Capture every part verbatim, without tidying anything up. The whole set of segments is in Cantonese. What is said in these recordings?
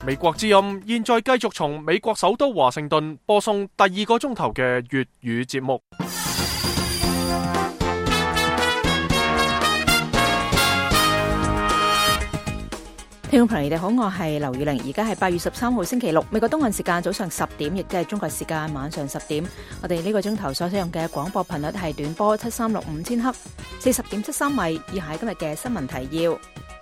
美國之音現在繼續從美國首都華盛頓播送第二個鐘頭嘅粵語節目。 聽眾朋友，你哋好，我係劉宇玲，而家係八月十三號星期六，美國東岸時間早上十點，亦即係中國時間晚上十點。我哋呢個鐘頭所使用嘅廣播頻率係短波七三六五千赫，四十點七三米。以下係今日嘅新聞提要。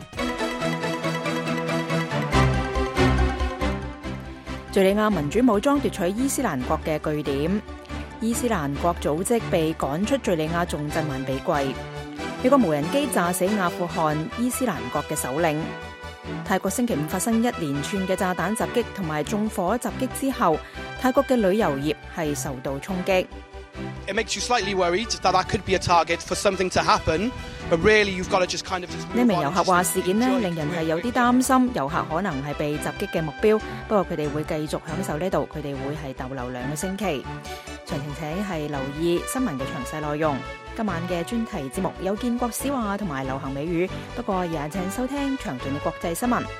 敘利亞民主武裝奪取伊斯蘭國嘅據點，伊斯蘭國組織被趕出敘利亞重鎮曼比季。美國無人機炸死阿富汗伊斯蘭國嘅首領。泰國星期五發生一連串嘅炸彈襲擊同埋縱火襲擊之後，泰國嘅旅遊業係受到衝擊。 It makes you slightly worried that that could be a target for something to happen, but really you've got to just kind of just move on. 呢名遊客話事件呢令人係有啲擔心，遊客可能係被襲擊嘅目標，不過佢哋會繼續享受呢度，佢哋會係逗留兩個星期。詳情請係留意新聞嘅詳細內容。今晚嘅專題節目有建國史話同埋流行美語，不過也請收聽詳盡嘅國際新聞。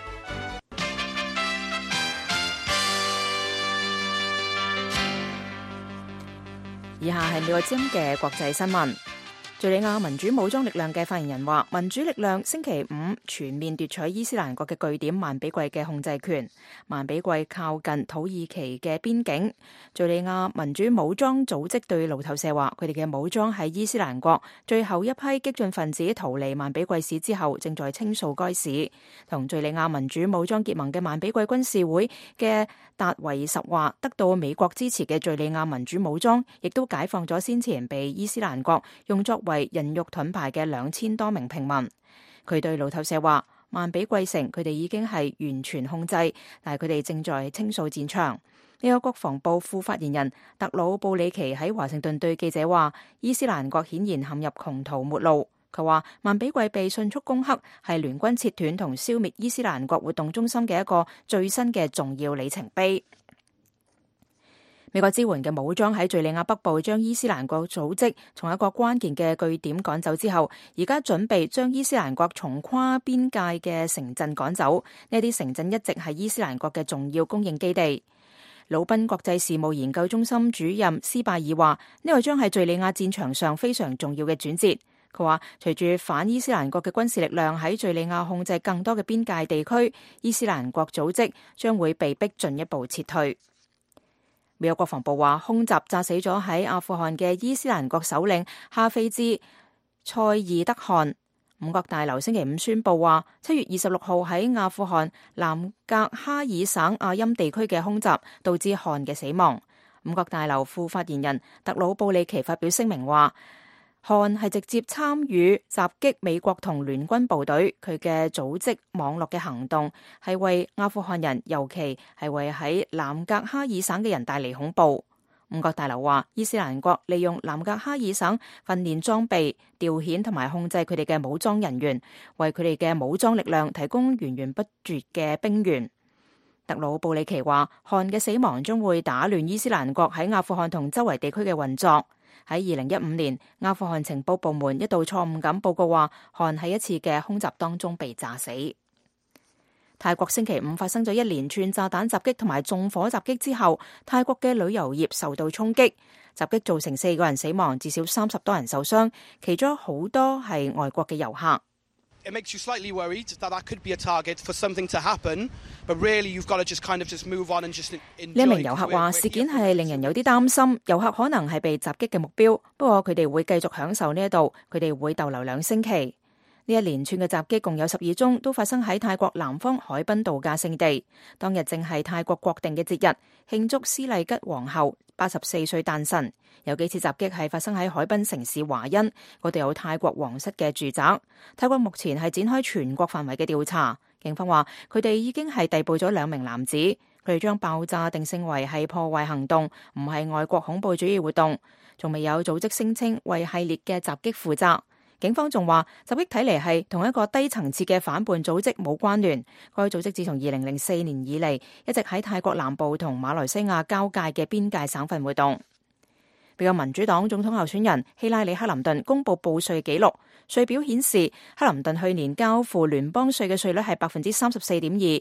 以下係美國之音嘅國際新聞。敘利亞民主武裝力量嘅發言人話，民主力量星期五全面奪取伊斯蘭國嘅據點曼比季嘅控制權。曼比季靠近土耳其嘅邊境。敘利亞民主武裝組織對路透社話，佢哋嘅武裝喺伊斯蘭國最後一批激進分子逃離曼比季市之後，正在清掃該市。同敘利亞民主武裝結盟嘅曼比季軍事會嘅達維什話，得到美國支持嘅敘利亞民主武裝亦都解放咗先前被伊斯蘭國用作為人肉盾牌嘅兩千多名平民。佢對路透社話，曼比季城佢哋已經係完全控制，但係佢哋正在清掃戰場。呢個國防部副發言人特魯布里奇喺華盛頓對記者話，伊斯蘭國顯然陷入窮途末路。佢話曼比季被迅速攻克係聯軍切斷同消滅伊斯蘭國活動中心嘅一個最新嘅重要里程碑。美國支援嘅武裝喺敘利亞北部將伊斯蘭國組織從一個關鍵嘅據點趕走之後，而家準備將伊斯蘭國從跨邊界嘅城鎮趕走。呢啲城鎮一直係伊斯蘭國嘅重要供應基地。魯賓國際事務研究中心主任斯拜爾話，呢個將係敘利亞戰場上非常重要嘅轉折。佢話，隨住反伊斯蘭國嘅軍事力量喺敘利亞控制更多嘅邊界地區，伊斯蘭國組織將會被逼進一步撤退。美國國防部話，空襲炸死咗喺阿富汗嘅伊斯蘭國首領哈菲茲塞爾德汗。五角大樓星期五宣布話，七月二十六號喺阿富汗南格哈爾省阿欽地區嘅空襲導致汗嘅死亡。五角大樓副發言人特魯布里奇發表聲明話，汗係直接參與襲擊美國同聯軍部隊，佢嘅組織網絡嘅行動係為阿富汗人，尤其係為喺南格哈爾省嘅人帶嚟恐怖。五角大樓話，伊斯蘭國利用南格哈爾省訓練裝備、調遣同埋控制佢哋嘅武裝人員，為佢哋嘅武裝力量提供源源不絕嘅兵源。特魯布里奇話，汗嘅死亡將會打亂伊斯蘭國喺阿富汗同周圍地區嘅運作。喺二零一五年，阿富汗情報部門一度錯誤咁報告話，汗喺一次嘅空襲當中被炸死。泰國星期五發生咗一連串炸彈襲擊同埋縱火襲擊之後，泰國嘅旅遊業受到衝擊，襲擊造成四個人死亡，至少三十多人受傷，其中好多係外國嘅遊客。 It makes you slightly worried that that could be a target for something to happen, but really you've got to just kind of just move on and just enjoy. 呢名遊客話，事件係令人有啲擔心，遊客可能係被襲擊嘅目標，不過佢哋會繼續享受呢一度，佢哋會逗留兩星期。呢一連串嘅襲擊共有十二宗，都發生喺泰國南方海濱度假勝地。當日正係泰國國定嘅節日，慶祝斯麗吉皇后八十四歲誕辰。有幾次襲擊係發生喺海濱城市華欣，嗰度有泰國皇室嘅住宅。泰國目前係展開全國範圍嘅調查。警方話佢哋已經係逮捕咗兩名男子，佢哋將爆炸定性為係破壞行動，唔係外國恐怖主義活動。仲未有組織聲稱為系列嘅襲擊負責。警方仲話，襲擊睇嚟係同一個低層次嘅反叛組織冇關聯。該組織自從二零零四年以嚟，一直喺泰國南部同馬來西亞交界嘅邊界省份活動。美國民主黨總統候選人希拉里克林頓公布報稅記錄，稅表顯示克林頓去年交付聯邦稅嘅稅率係百分之三十四點二，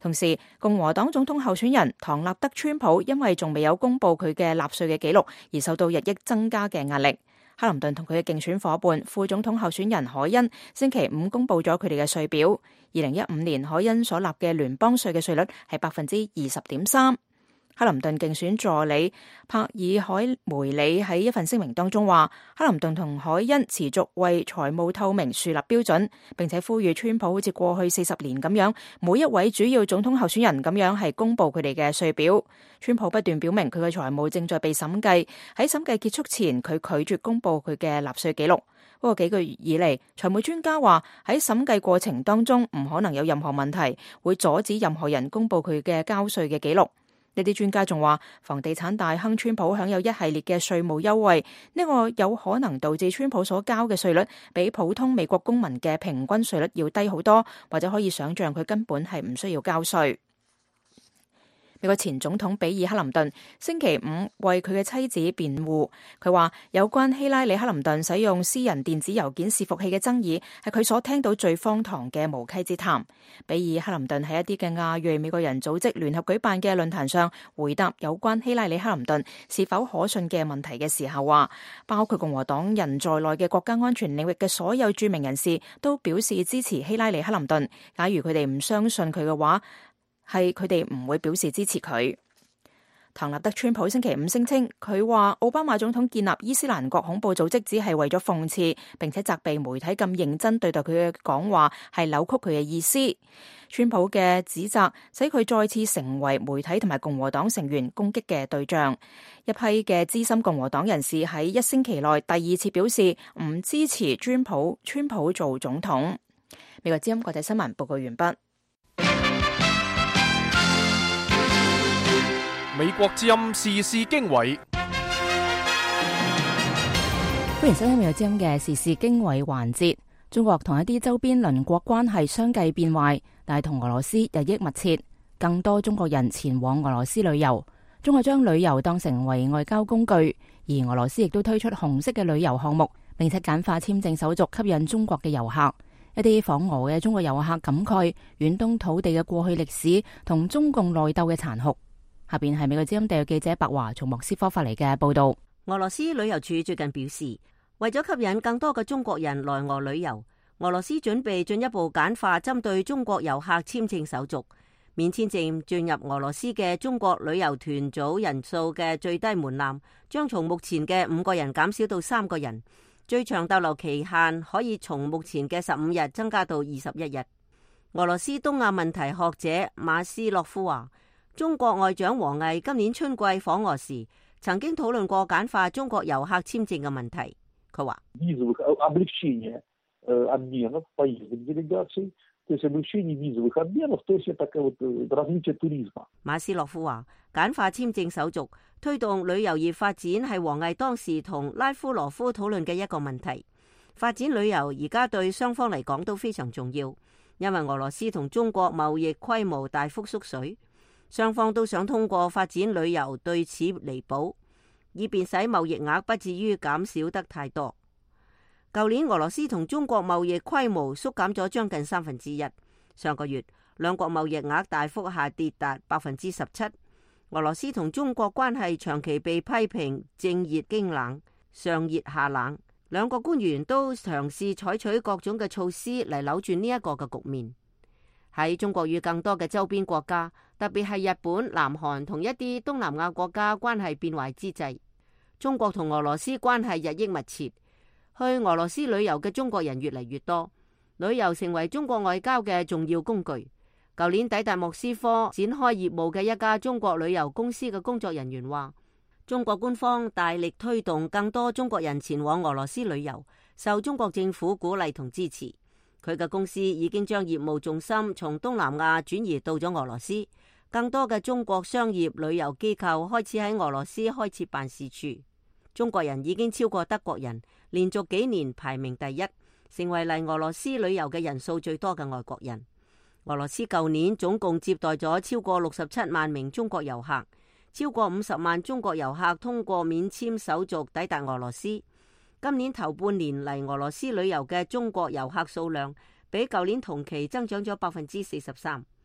同時，共和黨總統候選人唐納德·川普因為仲未有公布佢嘅納稅嘅記錄，而受到日益增加嘅壓力。克林頓同佢嘅競選夥伴副總統候選人凱恩星期五公布咗佢哋嘅稅表。二零一五年凱恩所納嘅聯邦稅嘅稅率係百分之二十點三。克林頓競選助理帕爾海梅里喺一份聲明當中話，克林頓同凱恩持續為財務透明樹立標準，並且呼籲川普好似過去四十年咁樣，每一位主要總統候選人咁樣係公布佢哋嘅稅表。川普不斷表明佢嘅財務正在被審計，喺審計結束前，佢拒絕公布佢嘅納稅記錄。不過幾個月以嚟，財務專家話喺審計過程當中唔可能有任何問題，會阻止任何人公布佢嘅交稅嘅記錄。呢啲專家仲話，房地產大亨川普享有一系列嘅稅務優惠，呢個有可能導致川普所交嘅稅率比普通美國公民嘅平均稅率要低好多，或者可以想象佢根本係唔需要交稅。美國前總統比爾克林頓星期五為佢嘅妻子辯護，佢話有關希拉里克林頓使用私人電子郵件伺服器嘅爭議係佢所聽到最荒唐嘅無稽之談。比爾克林頓喺一啲嘅亞裔美國人組織聯合舉辦嘅論壇上回答有關希拉里克林頓是否可信嘅問題嘅時候話，包括共和黨人在內嘅國家安全領域嘅所有著名人士都表示支持希拉里克林頓，假如佢哋唔相信佢嘅話，係佢哋唔會表示支持佢。唐納德·川普星期五聲稱，佢話奧巴馬總統建立伊斯蘭國恐怖組織只係為咗諷刺，並且責備媒體咁認真對待佢嘅講話係扭曲佢嘅意思。川普嘅指責使佢再次成為媒體同埋共和黨成員攻擊嘅對象。一批嘅資深共和黨人士喺一星期內第二次表示唔支持川普川普做總統。美國之音國際新聞報告完畢。 美國之音時事經緯， 歡迎收聽美國之音嘅時事經緯環節。中國同一啲周邊鄰國關係相繼變壞，但係同俄羅斯日益密切，更多中國人前往俄羅斯旅遊。中國將旅遊當成為外交工具，而俄羅斯亦都推出紅色嘅旅遊項目，並且簡化簽證手續，吸引中國嘅遊客。一啲訪俄嘅中國遊客感慨遠東土地嘅過去歷史同中共內鬥嘅殘酷。下邊係美國之音特約記者白華從莫斯科發嚟嘅報道。 俄羅斯旅遊處最近表示，為咗吸引更多嘅中國人來俄旅遊，俄羅斯準備進一步簡化針對中國遊客簽證手續，免簽證進入俄羅斯嘅中國旅遊團組人數嘅最低門檻將從目前嘅五個人減少到三個人，最長逗留期限可以從目前嘅十五日增加到二十一日。俄羅斯東亞問題學者馬斯洛夫話，中國外長王毅今年春季訪俄時，曾經討論過簡化中國遊客簽證嘅問題。佢話：馬斯洛夫話，簡化簽證手續，推動旅遊業發展係王毅當時同拉夫羅夫討論嘅一個問題。發展旅遊而家對雙方嚟講都非常重要，因為俄羅斯同中國貿易規模大幅縮水。雙方都想通過發展旅遊對此彌補，以便使貿易額不至於減少得太多。舊年俄羅斯同中國貿易規模縮減咗將近三分之一，上個月兩國貿易額大幅下跌達百分之十七。俄羅斯同中國關係長期被批評正熱經冷，上熱下冷，兩個官員都嘗試採取各種嘅措施嚟扭轉呢一個嘅局面。喺中國與更多嘅周邊國家，特別係日本、南韓同一啲東南亞國家關係變壞之際，中國同俄羅斯關係日益密切，去俄羅斯旅遊嘅中國人越嚟越多，旅遊成為中國外交嘅重要工具。舊年抵達莫斯科展開業務嘅一家中國旅遊公司嘅工作人員話，中國官方大力推動更多中國人前往俄羅斯旅遊，受中國政府鼓勵同支持。佢嘅公司已經將業務重心從東南亞轉移到咗俄羅斯，更多嘅中國商業旅遊機構開始喺俄羅斯開設辦事處。中國人已經超過德國人，連續幾年排名第一，成為嚟俄羅斯旅遊嘅人數最多嘅外國人。俄羅斯舊年總共接待咗超過六十七萬名中國遊客，超過五十萬中國遊客通過免簽手續抵達俄羅斯。今年頭半年嚟俄羅斯旅遊嘅中國遊客數量比舊年同期增長咗百分之四十三。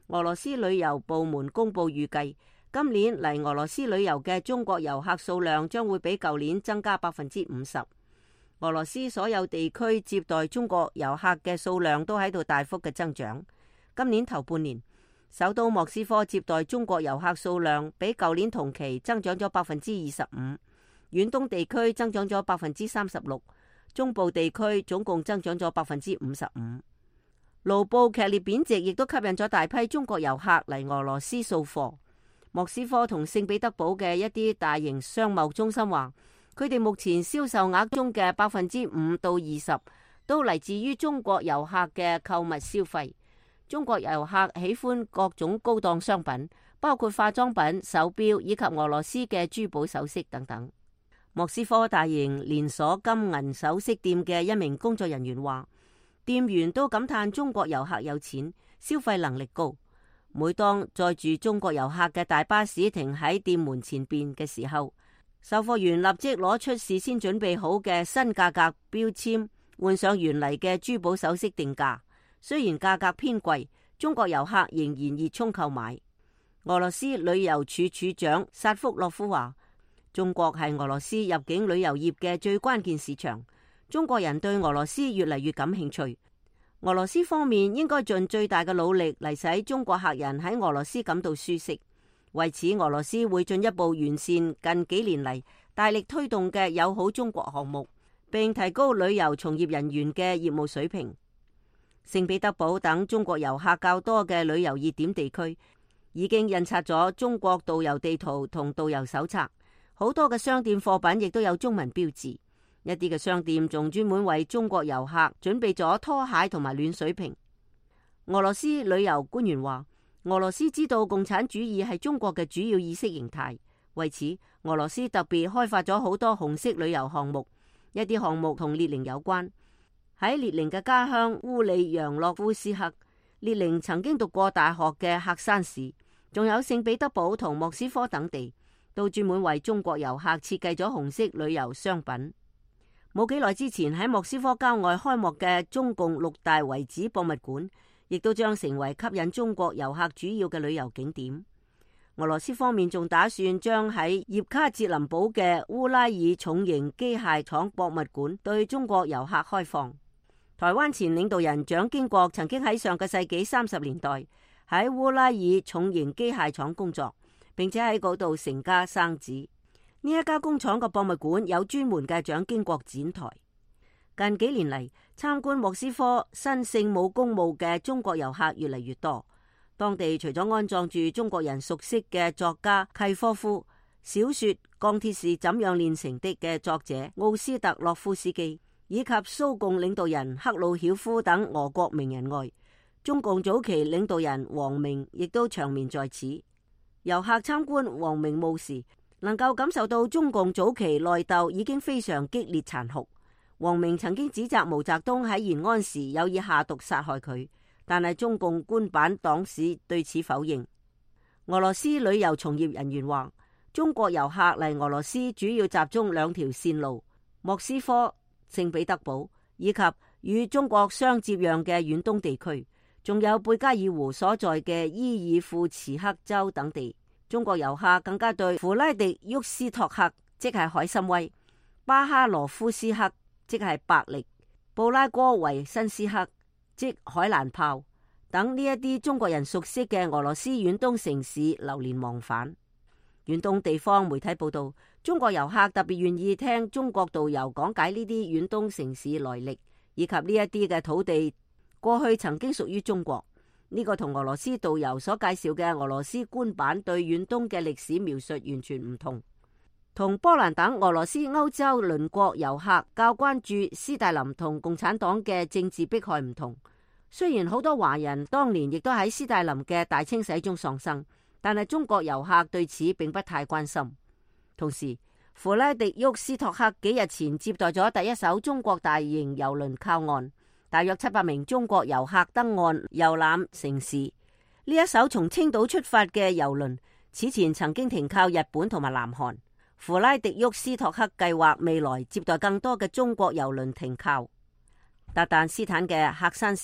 俄羅斯旅遊部門公佈預計，今年嚟俄羅斯旅遊嘅中國遊客數量將會比舊年增加百分之五十。俄羅斯所有地區接待中國遊客嘅數量都喺度大幅嘅增長。今年頭半年，首都莫斯科接待中國遊客數量比舊年同期增長咗百分之二十五，遠東地區增長咗百分之三十六，中部地區總共增長咗百分之五十五。盧布劇烈貶值亦都吸引咗大批中國遊客嚟俄羅斯掃貨。莫斯科同聖彼得堡嘅一啲大型商貿中心話，佢哋目前銷售額中嘅百分之五到二十都嚟自於中國遊客嘅購物消費。中國遊客喜歡各種高檔商品，包括化妝品、手錶以及俄羅斯嘅珠寶首飾等等。莫斯科大型連鎖金銀首飾店嘅一名工作人員話，店員都感嘆中國遊客有錢，消費能力高。每當載住中國遊客嘅大巴士停喺店門前邊嘅時候，售貨員立即攞出事先準備好嘅新價格標籤，換上原嚟嘅珠寶首飾定價。雖然價格偏貴，中國遊客仍然熱衷購買。俄羅斯旅遊處處長薩福洛夫話，中國係俄羅斯入境旅遊業嘅最關鍵市場，中國人對俄羅斯越嚟越感興趣。俄羅斯方面應該盡最大嘅努力嚟使中國客人喺俄羅斯感到舒適。為此，俄羅斯會進一步完善近幾年嚟大力推動嘅友好中國項目，並提高旅遊從業人員嘅業務水平。聖彼得堡等中國遊客較多嘅旅遊熱點地區已經印刷咗中國導遊地圖同導遊手冊，好多嘅商店貨品亦都有中文標誌，一啲嘅商店仲專門為中國遊客準備咗拖鞋同埋暖水瓶。俄羅斯旅遊官員話，俄羅斯知道共產主義係中國嘅主要意識形態，為此俄羅斯特別開發咗好多紅色旅遊項目，一啲項目同列寧有關。喺列寧嘅家鄉烏里揚洛夫斯克，列寧曾經讀過大學嘅喀山市，仲有聖彼得堡同莫斯科等地，都專門為中國遊客設計咗紅色旅遊商品。冇幾耐之前喺莫斯科郊外開幕嘅中共六大遺址博物館，亦都將成為吸引中國遊客主要嘅旅遊景點。俄羅斯方面仲打算將喺葉卡捷林堡嘅烏拉爾重型機械廠博物館對中國遊客開放。台灣前領導人蔣經國曾經喺上個世紀三十年代喺烏拉爾重型機械廠工作，並且喺嗰度成家生子。呢一家工廠嘅博物館有專門嘅蔣經國展台。近幾年嚟，參觀莫斯科新聖母公墓嘅中國遊客越嚟越多。當地除咗安葬住中國人熟悉嘅作家契科夫、小說《鋼鐵是怎樣煉成的》嘅作者奧斯特洛夫斯基，以及蘇共領導人赫魯曉夫等俄國名人外，中共早期領導人王明亦都長眠在此。遊客參觀王明墓時，能夠感受到中共早期內鬥已經非常激烈殘酷。王明曾經指責毛澤東喺延安時有意下毒殺害佢，但係中共官版黨史對此否認。俄羅斯旅遊從業人員話，中國遊客嚟俄羅斯主要集中兩條線路：莫斯科、聖彼得堡以及與中國相接壤嘅遠東地區，仲有貝加爾湖所在嘅伊爾庫茨克州等地。中國遊客更加對弗拉迪沃斯托克，即係海參崴、巴哈羅夫斯克，即係伯力、布拉戈維申斯克，即海蘭泡等呢一啲中國人熟悉嘅俄羅斯遠東城市流連忘返。遠東地方媒體報道，中國遊客特別願意聽中國導遊講解呢啲遠東城市來歷，以及呢一啲嘅土地過去曾經屬於中國。呢個同俄羅斯導遊所介紹嘅俄羅斯官版對遠東嘅歷史描述完全唔同。同波蘭等俄羅斯歐洲鄰國遊客較關注斯大林同共產黨嘅政治迫害唔同。雖然好多華人當年亦都喺斯大林嘅大清洗中喪生，但係中國遊客對此並不太關心。同時，弗拉迪沃斯托克幾日前接待咗第一艘中國大型郵輪靠岸，大約七百名中國遊客登岸遊覽城市。呢一艘從青島出發嘅郵輪，此前曾經停靠日本同埋南韓。弗拉迪沃斯托克計劃未來接待更多嘅中國郵輪停靠。達旦斯坦嘅喀山市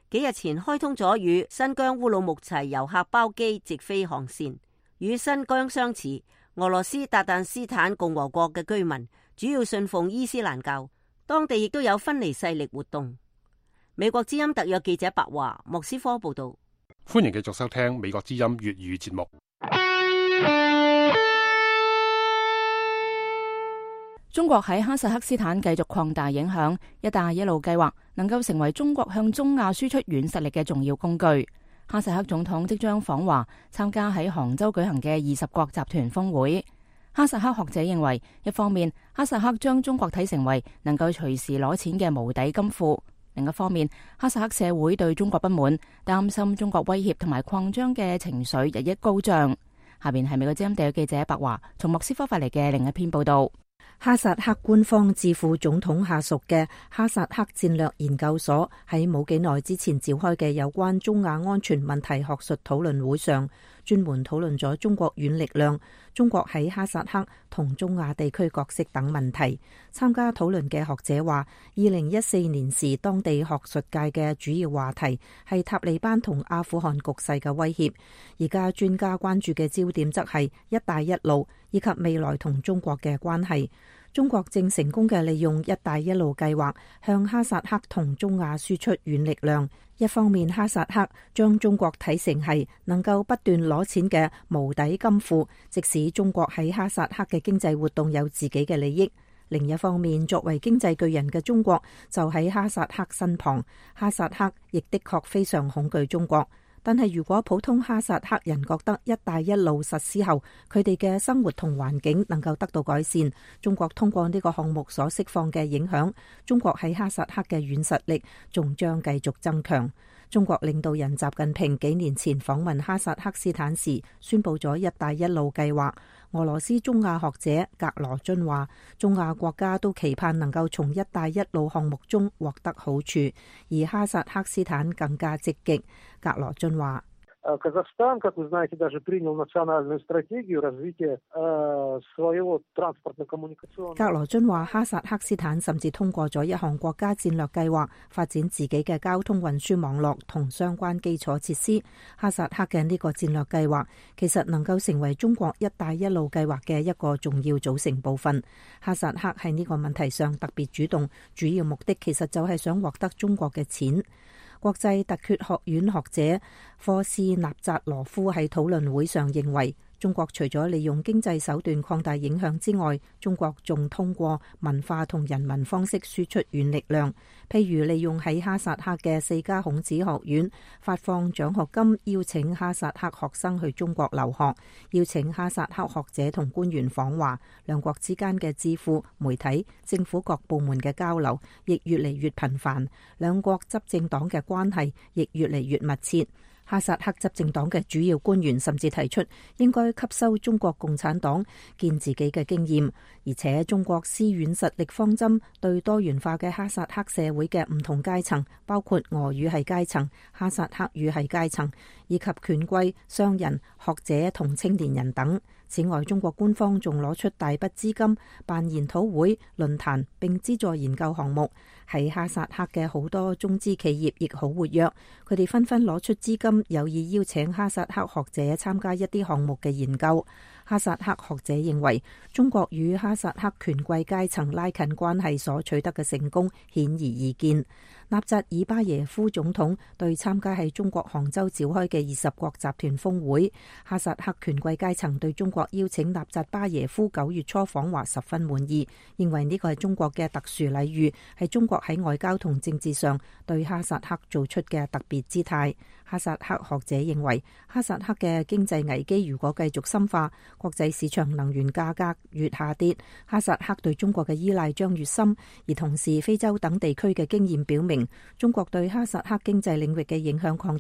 幾日前開通咗與新疆烏魯木齊遊客包機直飛航線。與新疆相似，俄羅斯達旦斯坦共和國嘅居民主要信奉伊斯蘭教，當地亦都有分離勢力活動。美國之音特約記者白華，莫斯科報道。 歡迎繼續收聽美國之音粵語節目。 中國喺哈薩克斯坦繼續擴大影響，一帶一路計劃能夠成為中國向中亞輸出軟實力嘅重要工具。哈薩克總統即將訪華，參加喺杭州舉行嘅二十國集團峰會。哈薩克學者認為，一方面哈薩克將中國睇成為能夠隨時攞錢嘅無底金庫，另一方面哈薩克社會對中國不滿，擔心中國威脅同埋擴張嘅情緒日益高漲。下邊係美國之音特約記者白華從莫斯科發嚟嘅另一篇報道。 哈薩克官方智庫總統下屬嘅哈薩克戰略研究所喺冇幾耐之前召開嘅有關中亞安全問題學術討論會上，專門討論咗中國軟力量、中國喺哈薩克同中亞地區角色等問題。參加討論嘅學者話，二零一四年時當地學術界嘅主要話題係塔利班同阿富汗局勢嘅威脅，而家專家關注嘅焦點則係一帶一路以及未來同中國嘅關係。中國正成功嘅利用一帶一路計劃向哈薩克同中亞輸出軟力量。一方面，哈薩克將中國睇成係能夠不斷攞錢嘅無底金庫，即使中國喺哈薩克嘅經濟活動有自己嘅利益。另一方面，作為經濟巨人嘅中國就喺哈薩克身旁，哈薩克亦的確非常恐懼中國。但係如果普通哈薩克人覺得一帶一路實施後，佢哋嘅生活同環境能夠得到改善，中國通過呢個項目所釋放嘅影響，中國喺哈薩克嘅軟實力仲將繼續增強。中國領導人習近平幾年前訪問哈薩克斯坦時，宣布咗一帶一路計劃。俄羅斯中亞學者格羅津話，中亞國家都期盼能夠從一帶一路項目中獲得好處，而哈薩克斯坦更加積極。格羅津話， Казахстан, как вы знаете, даже принял национальную стратегию развития своего транспортно-коммуникационного。 格羅津話，哈薩克斯坦甚至通過咗一項國家戰略計劃，發展自己嘅交通運輸網絡同相關基礎設施。哈薩克嘅呢個戰略計劃其實能夠成為中國一帶一路計劃嘅一個重要組成部分。哈薩克喺呢個問題上特別主動，主要目的其實就係想獲得中國嘅錢。國際特厥學院學者科斯納扎羅夫喺討論會上認為，中國除咗利用經濟手段擴大影響之外，中國仲通過文化同人文方式輸出軟力量，譬如利用喺哈薩克嘅四家孔子學院發放獎學金，邀請哈薩克學生去中國留學，邀請哈薩克學者同官員訪華，兩國之間嘅智庫、媒體、政府各部門嘅交流亦越嚟越頻繁，兩國執政黨嘅關係亦越嚟越密切。哈薩克執政黨嘅主要官員甚至提出應該吸收中國共產黨建自己嘅經驗，而且中國施軟實力方針對多元化嘅哈薩克社會嘅唔同階層，包括俄語系階層、哈薩克語系階層，以及權貴、商人、學者同青年人等。此外，中國官方仲攞出大筆資金辦研討會、論壇，並資助研究項目。喺哈薩克嘅好多中資企業亦好活躍，佢哋紛紛攞出資金，有意邀請哈薩克學者參加一啲項目嘅研究。哈薩克學者認為，中國與哈薩克權貴階層拉近關係所取得嘅成功顯而易見。納扎爾巴耶夫總統對參加喺中國杭州召開嘅二十國集團峰會，哈薩克權貴階層對中國邀請納扎巴耶夫九月初訪華十分滿意，認為呢個係中國嘅特殊禮遇，係中國喺外交同政治上對哈薩克做出嘅特別姿態。哈薩克學者認為，哈薩克嘅經濟危機如果繼續深化，國際市場能源價格越下跌，哈薩克對中國嘅依賴將越深。而同時，非洲等地區嘅經驗表明，中國對哈薩克經濟領域嘅影響擴大，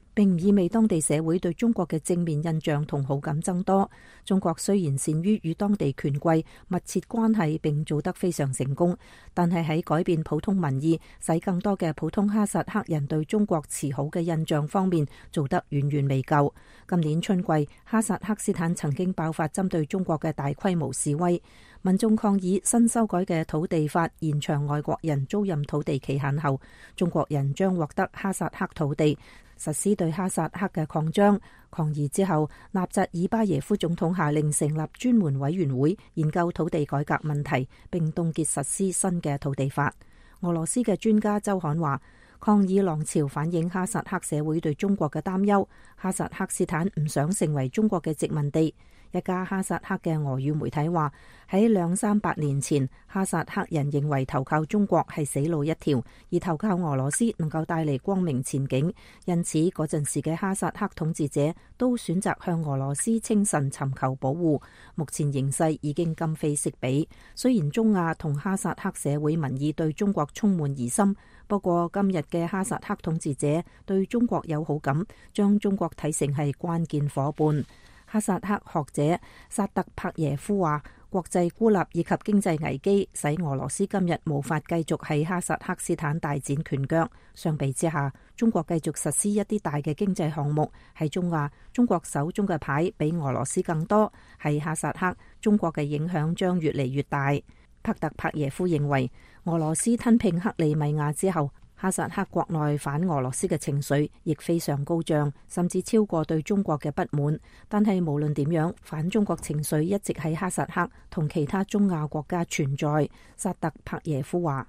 並唔意味當地社會對中國嘅正面印象同好感增多。中國雖然善於與當地權貴密切關係並做得非常成功，但係喺改變普通民意，使更多嘅普通哈薩克人對中國持好嘅印象方面做得遠遠未夠。今年春季，哈薩克斯坦曾經爆發針對中國嘅大規模示威，民眾抗議新修改嘅土地法延長外國人租賃土地期限後，中國人將獲得哈薩克土地，實施對哈薩克嘅擴張。抗議之後，納扎爾巴耶夫總統下令成立專門委員會研究土地改革問題，並凍結實施新嘅土地法。俄羅斯嘅專家周刊話，抗議浪潮反映哈薩克社會對中國嘅擔憂。哈薩克斯坦唔想成為中國嘅殖民地。一家哈薩克嘅俄語媒體話，喺兩三百年前，哈薩克人認為投靠中國係死路一條，而投靠俄羅斯能夠帶嚟光明前景。因此嗰陣時嘅哈薩克統治者都選擇向俄羅斯稱臣尋求保護。目前形勢已經今非昔比，雖然中亞同哈薩克社會民意對中國充滿疑心，不過今日嘅哈薩克統治者對中國有好感，將中國睇成係關鍵夥伴。哈薩克學者薩特帕耶夫話，國際孤立以及經濟危機使俄羅斯今日無法繼續喺哈薩克斯坦大展拳腳。相比之下，中國繼續實施一啲大嘅經濟項目。喺中亞，中國手中嘅牌比俄羅斯更多。喺哈薩克，中國嘅影響將越嚟越大。帕特帕耶夫認為，俄羅斯吞併克里米亞之後，哈薩克國內反俄羅斯嘅情緒亦非常高漲，甚至超過對中國嘅不滿。但係無論點樣，反中國情緒一直喺哈薩克同其他中亞國家存在。薩特帕耶夫話：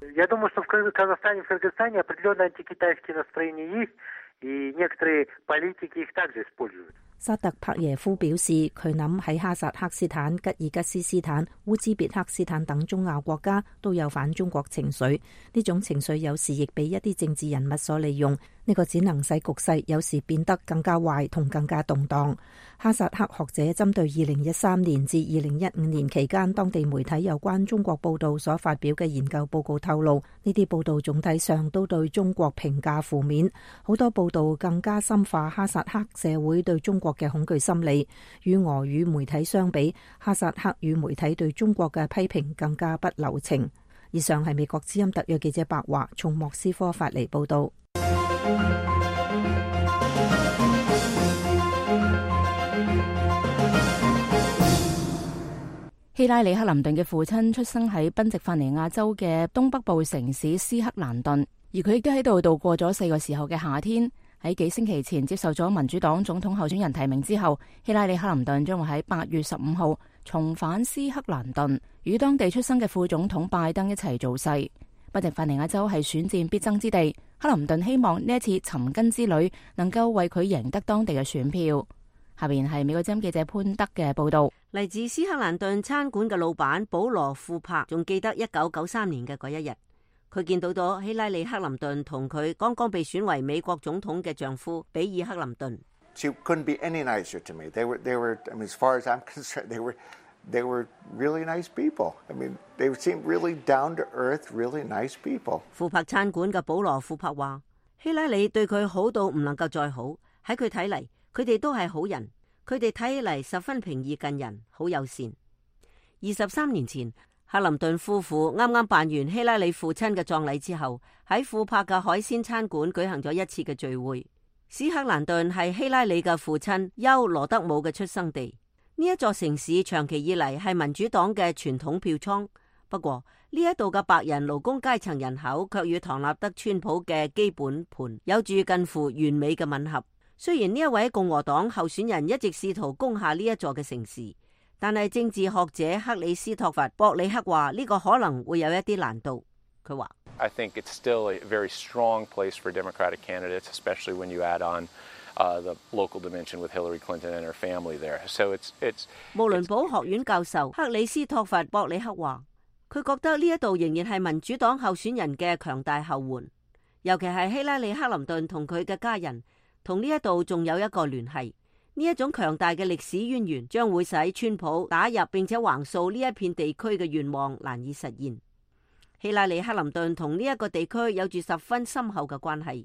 薩特帕耶夫表示，佢諗喺哈薩克斯坦、吉爾吉斯斯坦、烏茲別克斯坦等中亞國家都有反中國情緒，呢種情緒有時亦被一啲政治人物所利用，呢個只能使局勢有時變得更加壞同更加動盪。哈薩克學者針對二零一三年至二零一五年期間當地媒體有關中國報道所發表嘅研究報告透露，呢啲報道總體上都對中國評價負面，好多報道更加深化哈薩克社會對中國嘅恐懼心理。與俄語媒體相比，哈薩克語媒體對中國嘅批評更加不留情。以上係美國之音特約記者白華從莫斯科發嚟報道。 希拉里克林頓嘅父親出生喺賓夕法尼亞州嘅東北部城市斯克蘭頓，而佢亦都喺度度過咗四個時候嘅夏天。喺幾星期前接受咗民主黨總統候選人提名之後，希拉里克林頓將會喺八月十五號重返斯克蘭頓，與當地出生嘅副總統拜登一齊造勢。賓夕法尼亞州係選戰必爭之地，克林頓希望呢一次尋根之旅能夠為佢贏得當地嘅選票。下邊係美國之音記者潘德嘅報道。 嚟自斯克蘭頓餐館嘅老闆保羅庫珀仲記得一九九三年嘅嗰一日，佢見到咗希拉里克林頓同佢剛剛被選為美國總統嘅丈夫比爾克林頓。 She couldn't be any nicer to me. They were, they were, I mean, as far as I'm concerned, they were, they were really nice people. I mean, they seemed really down to earth, really nice people. 庫珀餐館嘅保羅庫珀話，希拉里對佢好到唔能夠再好。喺佢睇嚟，佢哋都係好人。佢哋睇起嚟十分平易近人，好友善。二十三年前，克林頓夫婦啱啱辦完希拉里父親嘅葬禮之後，喺庫珀嘅海鮮餐館舉行咗一次嘅聚會。斯克蘭頓係希拉里嘅父親休羅德姆嘅出生地。呢一座城市長期以嚟係民主黨嘅傳統票倉，不過呢一度嘅白人勞工階層人口卻與唐納德川普嘅基本盤有住近乎完美嘅吻合。雖然呢一位共和黨候選人一直試圖攻下呢一座嘅城市，但係政治學者克里斯托弗博里克話呢個可能會有一啲難度。佢話 I think it's still a very strong place for Democratic candidates, especially when you add on uh, the local dimension with Hillary Clinton and her family there. So it's it's 慕倫堡學院教授克里斯托弗博里克話，佢覺得呢一度仍然係民主黨候選人嘅強大後援，尤其係希拉里克林頓同佢嘅家人。同呢一度仲有一個聯繫，呢一種強大嘅歷史淵源將會使川普打入並且橫掃呢一片地區嘅願望難以實現。希拉里克林頓同呢一個地區有住十分深厚嘅關係，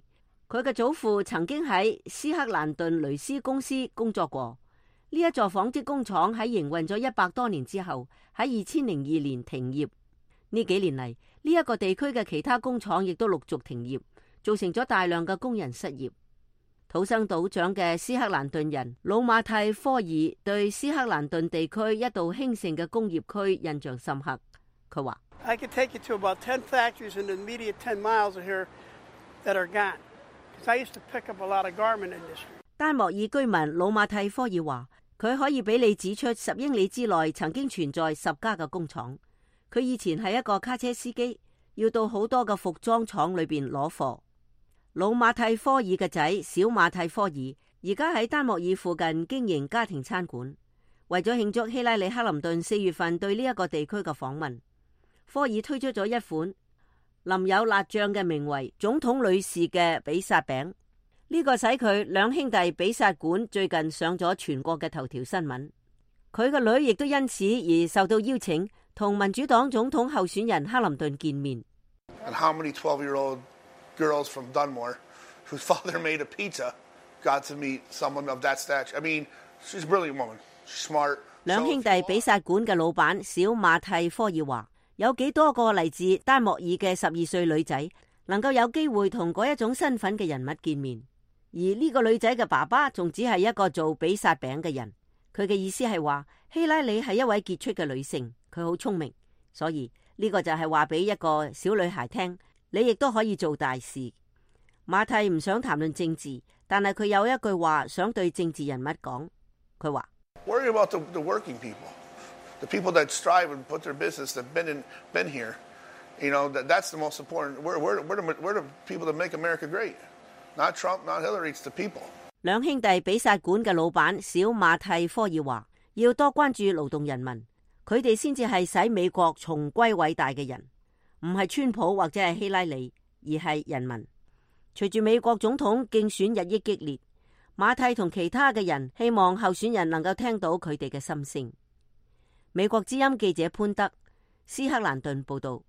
佢嘅祖父曾經喺斯克蘭頓雷斯公司工作過。呢一座紡織工廠喺營運咗一百多年之後，喺二千零二年停業。呢幾年嚟，呢一個地區嘅其他工廠亦都陸續停業，造成咗大量嘅工人失業。土生土長嘅斯克蘭頓人魯馬蒂科爾對斯克蘭頓地區一度興盛嘅工業區印象深刻。佢話 ：I could take you to about ten factories in the immediate ten miles of here that are gone. Because I used to pick up a lot of garment industry. 丹莫爾居民魯馬蒂科爾話：佢可以俾你指出十英里之內曾經存在十家嘅工廠。佢以前係一個卡車司機，要到好多嘅服裝廠裏邊攞貨。老馬蒂科爾嘅仔小馬蒂科爾而家喺丹莫爾附近經營家庭餐館，為咗慶祝希拉里克林頓四月份對呢一個地區嘅訪問，科爾推出咗一款淋有辣醬嘅名為總統女士嘅比薩餅，呢個使佢兩兄弟比薩館最近上咗全國嘅頭條新聞。佢個女亦都因此而受到邀請，同民主黨總統候選人克林頓見面。 And how many twelve-year-old girls from Dunmore, whose father made a pizza, got to meet someone of that stature? I mean, she's a brilliant woman. She's smart. 兩兄弟比薩館嘅老闆小馬蒂科爾話：有幾多個嚟自丹莫爾嘅十二歲女仔能夠有機會同嗰一種身份嘅人物見面？而呢個女仔嘅爸爸仲只係一個做比薩餅嘅人。佢嘅意思係話，希拉里係一位傑出嘅女性，佢好聰明，所以呢個就係話俾一個小女孩聽，你亦都可以做大事。馬蒂唔想談論政治，但係佢有一句話想對政治人物講，佢話 ：Worry about the, the working people, the people that strive and put their business, that been in, been here. You know, that that's the most important. We're we're we're the, we're the people that make America great. Not Trump, not Hillary. It's the people. 兩兄弟比薩館嘅老闆小馬蒂科爾話：要多關注勞動人民，佢哋先至係使美國重歸偉大嘅人，唔係川普或者係希拉里，而係人民。隨住美國總統競選日益激烈，馬蒂同其他嘅人希望候選人能夠聽到佢哋嘅心聲。美國之音記者潘德，斯克蘭頓報道。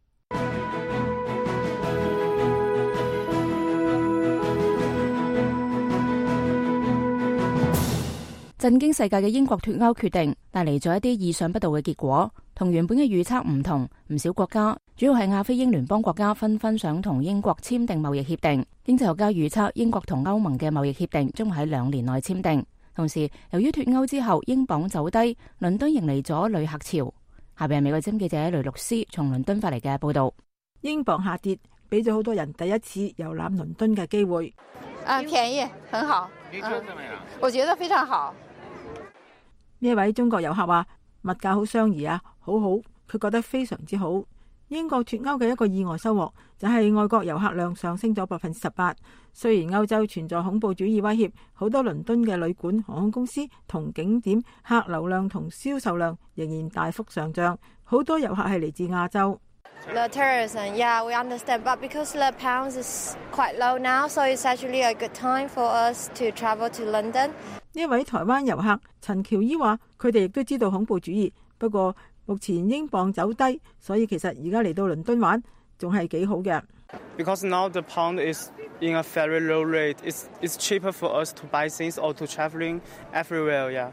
震驚世界嘅英國脫歐決定帶嚟咗一啲意想不到嘅結果，同原本嘅預測唔同。唔少國家，主要係亞非英聯邦國家，紛紛想同英國簽訂貿易協定。經濟學家預測，英國同歐盟嘅貿易協定將會喺兩年內簽訂。同時，由於脫歐之後英鎊走低，倫敦迎嚟咗旅客潮。下邊係美國之音記者雷律師從倫敦發嚟嘅報道。 英鎊下跌，俾咗好多人第一次遊覽倫敦嘅機會。 啊，便宜，很好。你覺得怎麼樣？我覺得非常好。 呢一位中國遊客話：物價好相宜啊，好好，佢覺得非常之好。英國脫歐嘅一個意外收穫就係外國遊客量上升咗百分之十八。雖然歐洲存在恐怖主義威脅，好多倫敦嘅旅館、航空公司同景點客流量同銷售量仍然大幅上漲。好多遊客係嚟自亞洲。 The tourism, yeah, we understand, but because the pound is quite low now, so it's actually a good time for us to travel to London. 呢位台灣遊客陳喬伊話：佢哋亦都知道恐怖主義，不過目前英鎊走低，所以其實而家嚟到倫敦玩仲係幾好嘅。 Because now the pound is in a very low rate, it's it's cheaper for us to buy things or to traveling everywhere. Yeah,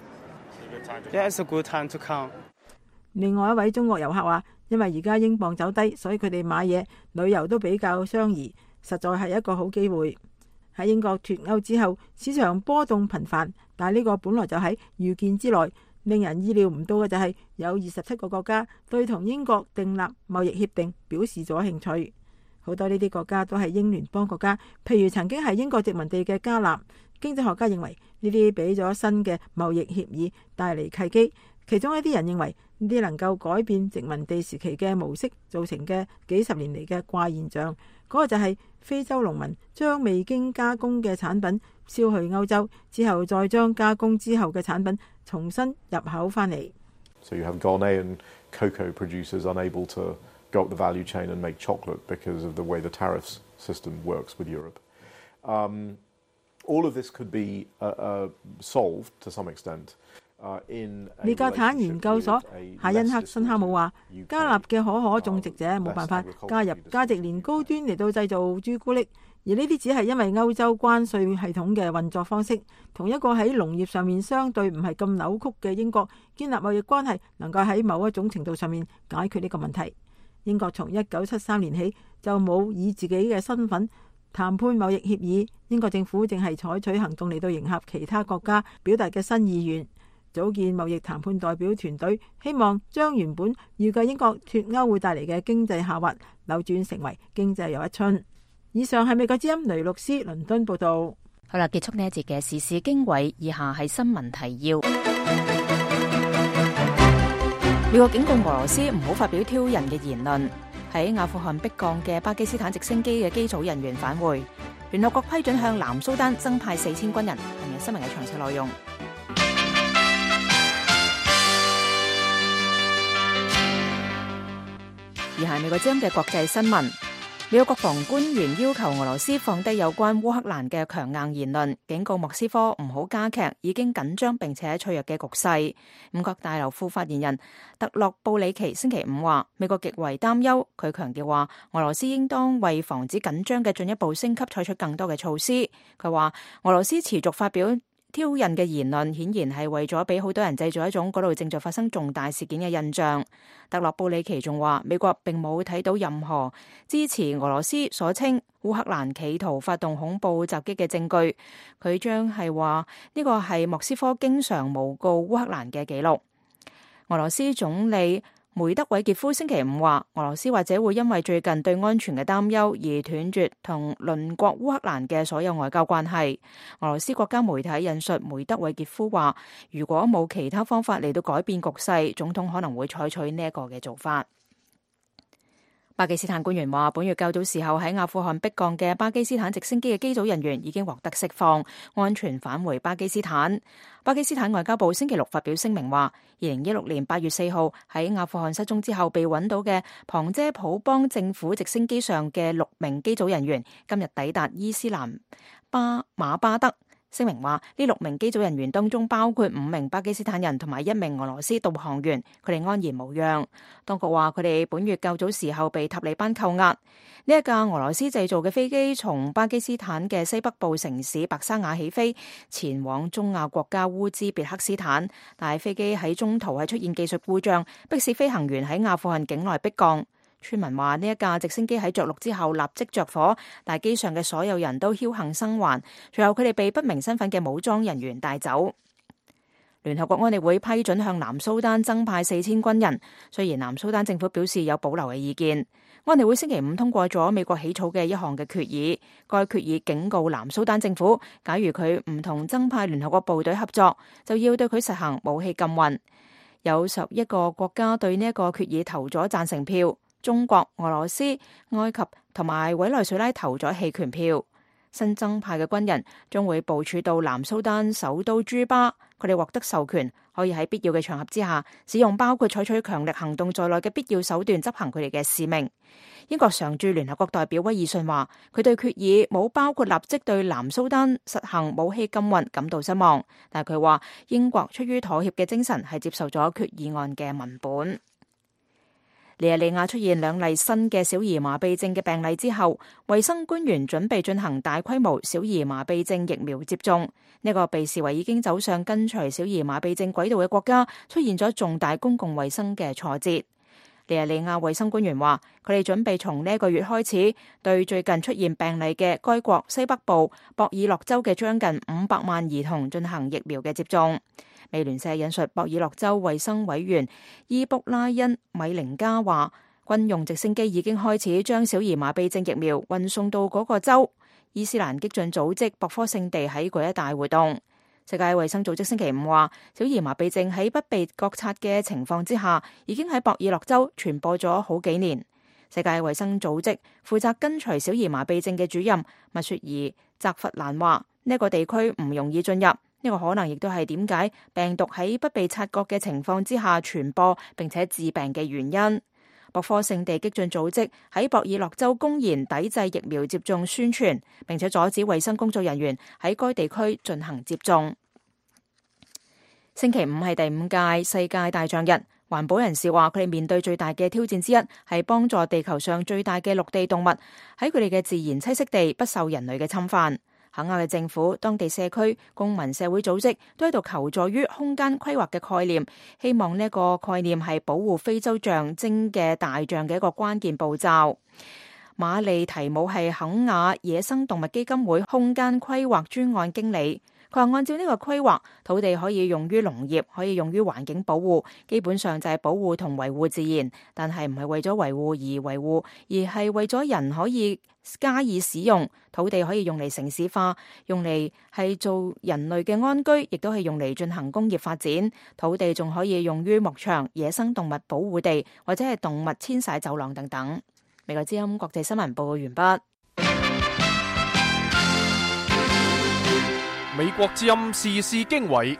yeah, it's a good time to come. 另外一位中國遊客話：因為而家英鎊走低，所以佢哋買嘢、旅遊都比較相宜，實在係一個好機會。喺英國脫歐之後，市場波動頻繁，但係呢個本來就喺預見之內。令人意料唔到嘅就係有二十七個國家對同英國訂立貿易協定表示咗興趣。好多呢啲國家都係英聯邦國家，譬如曾經係英國殖民地嘅加納。經濟學家認為呢啲俾咗新嘅貿易協議帶嚟契機。其中一啲人認為呢啲能夠改變殖民地時期嘅模式造成嘅幾十年嚟嘅怪現象，嗰個就係非洲農民將未經加工嘅產品銷去歐洲之後，再將加工之後嘅產品重新入口翻嚟。 So you have Ghanaian cocoa producers unable to go up the value chain and make chocolate because of the way the tariff system works with Europe. Um, all of this could be uh, uh, solved to some extent. 利格坦研究所夏恩克辛哈姆話：加納嘅可可種植者冇辦法加入價值連高端嚟到製造朱古力， 而呢啲只係因為歐洲關稅系統嘅運作方式，同一個喺農業上面相對唔係咁扭曲嘅英國建立貿易關係，能夠喺某一種程度上面解決呢個問題。英國從一九七三年起就冇以自己嘅身份談判貿易協議，英國政府正係採取行動嚟到迎合其他國家表達嘅新意願，組建貿易談判代表團隊，希望將原本預計英國脫歐會帶嚟嘅經濟下滑扭轉成為經濟又一春。以上係美國之音雷律師倫敦報道。 好啦，結束呢一節嘅時事經緯，以下係新聞提要。美國警告俄羅斯唔好發表挑釁嘅言論。喺阿富汗迫降嘅巴基斯坦直升機嘅機組人員返回。聯合國批准向南蘇丹增派四千軍人。今日新聞嘅詳細內容。以下係美國之音嘅國際新聞。美國國防官員要求俄羅斯放低有關烏克蘭嘅強硬言論，警告莫斯科唔好加劇已經緊張並且脆弱嘅局勢。五角大樓副發言人特洛布里奇星期五話，美國極為擔憂。佢強調話，俄羅斯應當為防止緊張嘅進一步升級採取更多嘅措施。佢話，俄羅斯持續發表挑釁嘅言論，顯然係為咗俾好多人製造一種嗰度正在發生重大事件嘅印象。特洛布里奇仲話，美國並冇睇到任何支持俄羅斯所稱烏克蘭企圖發動恐怖襲擊嘅證據。佢將係話呢個係莫斯科經常誣告烏克蘭嘅記錄。俄羅斯總理梅德韋傑夫星期五話，俄羅斯或者會因為最近對安全嘅擔憂而斷絕同鄰國烏克蘭嘅所有外交關係。俄羅斯國家媒體引述梅德韋傑夫話，如果冇其他方法嚟到改變局勢，總統可能會採取呢一個嘅做法。巴基斯坦官員話，本月較早時候喺阿富汗迫降嘅巴基斯坦直升機嘅機組人員已經獲得釋放，安全返回巴基斯坦。巴基斯坦外交部星期六發表聲明話，二零一六年八月四號喺阿富汗失蹤之後被揾到嘅旁遮普邦政府直升機上嘅六名機組人員，今日抵達伊斯蘭巴馬巴德。聲明話，呢六名機組人員當中包括五名巴基斯坦人同埋一名俄羅斯導航員，佢哋安然無恙。當局話佢哋本月較早時候被塔利班扣押。呢一架俄羅斯製造嘅飛機從巴基斯坦嘅西北部城市白沙瓦起飛，前往中亞國家烏茲別克斯坦，但係飛機喺中途係出現技術故障，迫使飛行員喺阿富汗境內迫降。村民話呢一架直升機喺着陸之後立即着火，但機上嘅所有人都僥幸生還，隨後佢哋被不明身份嘅武裝人員帶走。聯合國安理會批准向南蘇丹增派四千軍人，雖然南蘇丹政府表示有保留嘅意見。安理會星期五通過咗美國起草嘅一項嘅決議，該決議警告南蘇丹政府，假如佢唔同增派聯合國部隊合作，就要對佢實行武器禁運。有十一個國家對呢一個決議投咗贊成票。中國、俄羅斯、埃及同埋委內瑞拉投咗棄權票。新增派嘅軍人將會部署到南蘇丹首都朱巴，佢哋獲得授權，可以喺必要嘅場合之下，使用包括採取強力行動在內嘅必要手段執行佢哋嘅使命。英國常駐聯合國代表威爾遜話，佢對決議冇包括立即對南蘇丹實行武器禁運感到失望，但係佢話英國出於妥協嘅精神係接受咗決議案嘅文本。尼日利亞出現兩例新嘅小兒麻痹症嘅病例之後，衛生官員準備進行大規模小兒麻痹症疫苗接種。呢個被視為已經走上跟隨小兒麻痹症軌道嘅國家，出現咗重大公共衛生嘅挫折。尼日利亞衛生官員話，佢哋準備從呢個月開始，對最近出現病例嘅該國西北部博爾諾州嘅將近五百萬兒童進行疫苗嘅接種。美聯社引述博爾諾州衛生委員伊卜拉恩米寧加話，軍用直升機已經開始將小兒麻痹症疫苗運送到嗰個州。伊斯蘭激進組織博科聖地喺舉一大活動。世界衛生組織星期五話，小兒麻痹症喺不被覺察嘅情況之下，已經喺博爾諾州傳播咗好幾年。世界衛生組織負責跟隨小兒麻痹症嘅主任密雪兒澤弗蘭話，呢個地區唔容易進入。呢個可能亦都係點解病毒喺不被察覺嘅情況之下傳播並且致病嘅原因。博科聖地激進組織喺博爾諾州公然抵制疫苗接種宣傳，並且阻止衛生工作人員喺該地區進行接種。星期五係第五屆世界大象日， 環保人士話，佢哋面對最大嘅挑戰之一係幫助地球上最大嘅陸地動物喺佢哋嘅自然棲息地不受人類嘅侵犯。肯亞嘅政府、當地社區、公民社會組織都喺度求助於空間規劃嘅概念，希望呢個概念係保護非洲象徵嘅大象嘅一個關鍵步驟。馬利提姆係肯亞野生動物基金會空間規劃專案經理。佢話按照呢個規劃，土地可以用於農業，可以用於環境保護，基本上就係保護同維護自然，但係唔係為咗維護而維護，而係為咗人可以加以使用。土地可以用嚟城市化，用嚟係做人類嘅安居，亦都係用嚟進行工業發展。土地仲可以用於牧場、野生動物保護地，或者係動物遷徙走廊等等。美國之音國際新聞報告完畢。 美國之音時事經緯，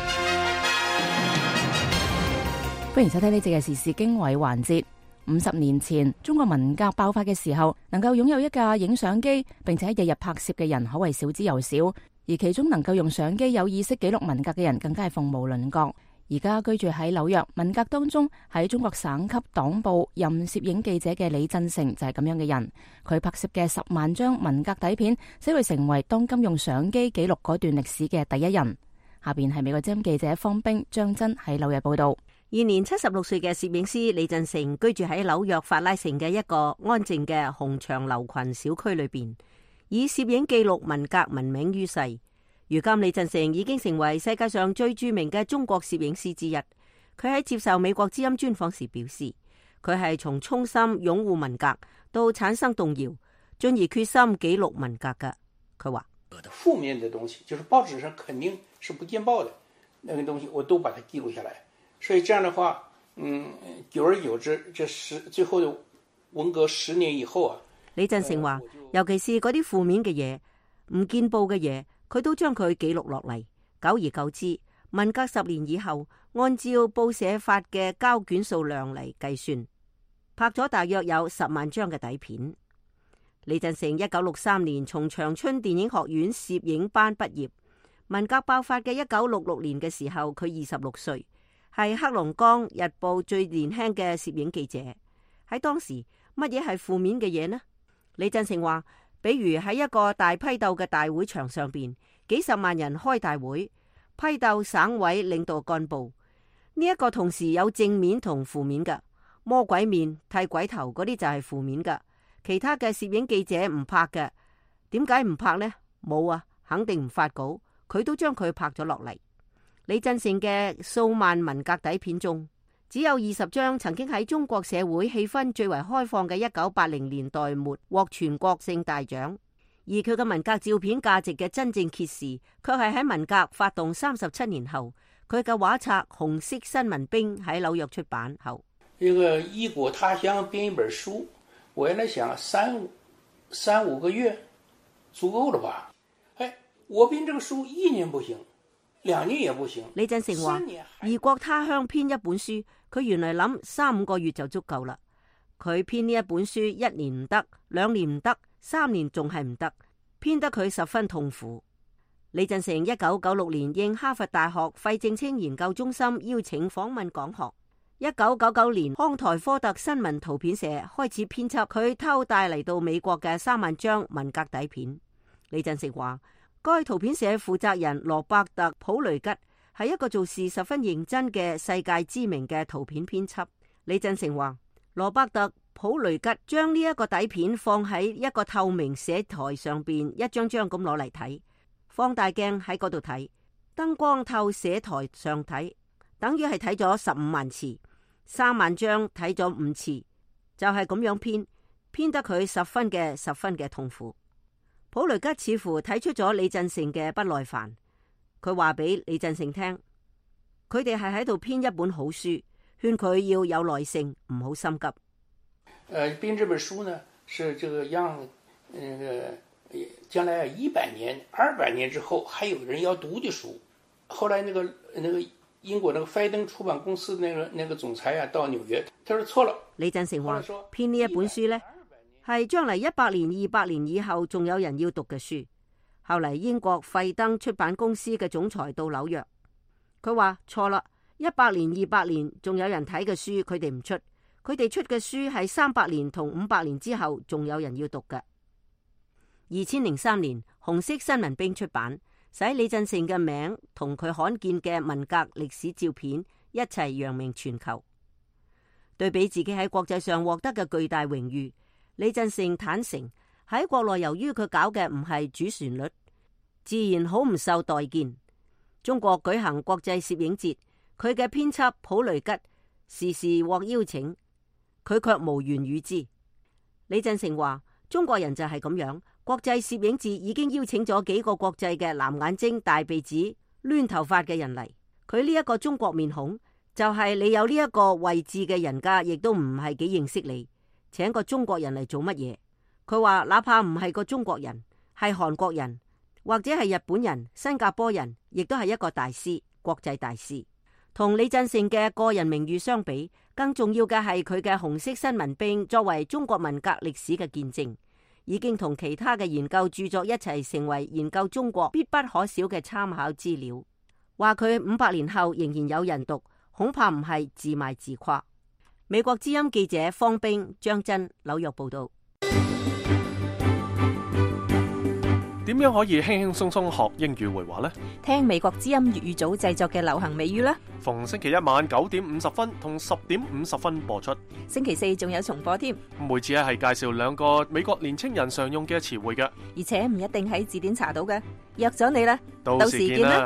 歡迎收睇呢節嘅時事經緯環節。五十年前，中國文革爆發嘅時候，能夠擁有一架影相機，並且日日拍攝嘅人可謂少之又少，而其中能夠用相機有意識記錄文革嘅人，更加係鳳毛麟角。而家居住喺紐約，文革當中喺中國省級黨報任攝影記者嘅李振成就係咁樣嘅人。佢拍攝嘅十萬張文革底片，使佢成為當今用相機記錄嗰段歷史嘅第一人。下邊係美國之音記者方冰、張真喺紐約報道。 現年七十六歲嘅攝影師李振成居住喺紐約法拉盛嘅一個安靜嘅紅牆樓群小區裏邊，以攝影記錄文革聞名於世。如今李振成已經成為世界上最著名嘅中國攝影師之一。佢喺接受美國之音專訪時表示，佢係從衷心擁護文革到產生動搖，進而決心記錄文革嘅。佢話： 負面的東西，就是報紙上肯定是不見報的，那個東西我都把它記錄下來。所以這樣的話，嗯，久而久之，這十最後的文革十年以後啊， 李振成話，尤其是嗰啲負面嘅嘢、唔見報嘅嘢，佢都將佢記錄落嚟。久而久之，文革十年以後，按照報社發嘅膠卷數量嚟計算，拍咗大約有十萬張嘅底片。李振成一九六三年從長春電影學院攝影班畢業。文革爆發嘅一九六六年嘅時候，佢二十六歲。係黑龍江日報最年輕嘅攝影記者。喺當時，乜嘢係負面嘅嘢呢？李振成話，比如喺一個大批鬥嘅大會場上邊，幾十萬人開大會批鬥省委領導幹部，呢、這、一個同時有正面同負面嘅，魔鬼面剃鬼頭嗰啲就係負面嘅。其他嘅攝影記者唔拍嘅，點解唔拍呢？冇啊，肯定唔發稿，佢都將佢拍咗落嚟。李振成嘅數萬文革底片中，只有二十張曾經喺中國社會氣氛最為開放嘅一九八零年代末獲全國性大獎，而佢嘅文革照片價值嘅真正揭示，卻係喺文革發動三十七年後，佢嘅畫冊《紅色新民兵》喺紐約出版後。 一個異國他鄉編一本書，我原來想三五三五個月足夠了吧？哎，我編這個書一年不行。兩年也不行。 李振成話：異國他鄉編一本書，佢原來諗三五個月就足夠啦。佢編呢一本書一年唔得，兩年唔得，三年仲係唔得，編得佢十分痛苦。李振成一九九六年應哈佛大學費正清研究中心邀請訪問講學。一九九九年康台科特新聞圖片社開始編輯佢偷帶嚟到美國嘅三萬張文革底片。李振成話：該圖片社負責人羅伯特普雷吉係一個做事十分認真嘅世界知名嘅圖片編輯。李振成話，羅伯特普雷吉將呢一個底片放喺一個透明寫台上邊，一張張咁攞嚟睇，放大鏡喺嗰度睇，燈光透寫台上睇，等於係睇咗十五萬次，三萬張睇咗五次，就係、是、咁樣編，編得佢十分嘅十分嘅痛苦。普雷吉似乎睇出咗李振成嘅不耐煩，佢話俾李振成聽，佢哋係喺度編一本好書，勸佢要有耐性，唔好心急。 誒，編這本書呢，是這個讓，那個將來一百年、二百年之後，還有人要讀的書。後來那個那個英國那個費登出版公司那個那個總裁啊，到紐約，他說錯了。 李振成話編呢一本書呢，係將嚟一百年、二百年以後仲有人要讀嘅書。後嚟英國費登出版公司嘅總裁到紐約，佢話錯啦， 一百年、二百年仲有人睇嘅書，佢哋唔出。佢哋出嘅書係三百年同五百年之後仲有人要讀嘅。二千零三年，紅色新聞兵出版，使李振盛嘅名同佢罕見嘅文革歷史照片一齊揚名全球。對比自己喺國際上獲得嘅巨大榮譽，李振盛坦誠喺國內由於佢搞嘅唔係主旋律，自然好唔受待見。中國舉行國際攝影節，佢嘅編輯普雷吉時時獲邀請，佢卻無緣與之。李振盛話：中國人就係咁樣，國際攝影節已經邀請咗幾個國際嘅藍眼睛、大鼻子、攣頭髮嘅人嚟，佢呢一個中國面孔，就係你有呢一個位置嘅人家，亦都唔係幾認識你，請個中國人嚟做乜嘢？佢話哪怕唔係個中國人，係韓國人或者係日本人、新加坡人，亦都係一個大師，國際大師。同李振盛嘅個人名譽相比，更重要嘅係佢嘅紅色新聞兵作為中國文革歷史嘅見證，已經同其他嘅研究著作一齊成為研究中國必不可少嘅參考資料。話佢五百年後仍然有人讀，恐怕唔係自賣自誇。美國之音記者方冰、張真紐約報道。 點樣可以輕輕鬆鬆學英語會話呢？ 聽美國之音粵語組製作嘅流行美語啦。 逢星期一晚九點五十分同十點五十分播出。 星期四仲有重播添。 每次係介紹兩個美國年青人常用嘅詞彙嘅， 而且唔一定喺字典查到嘅。約咗你啦， 到時見啦。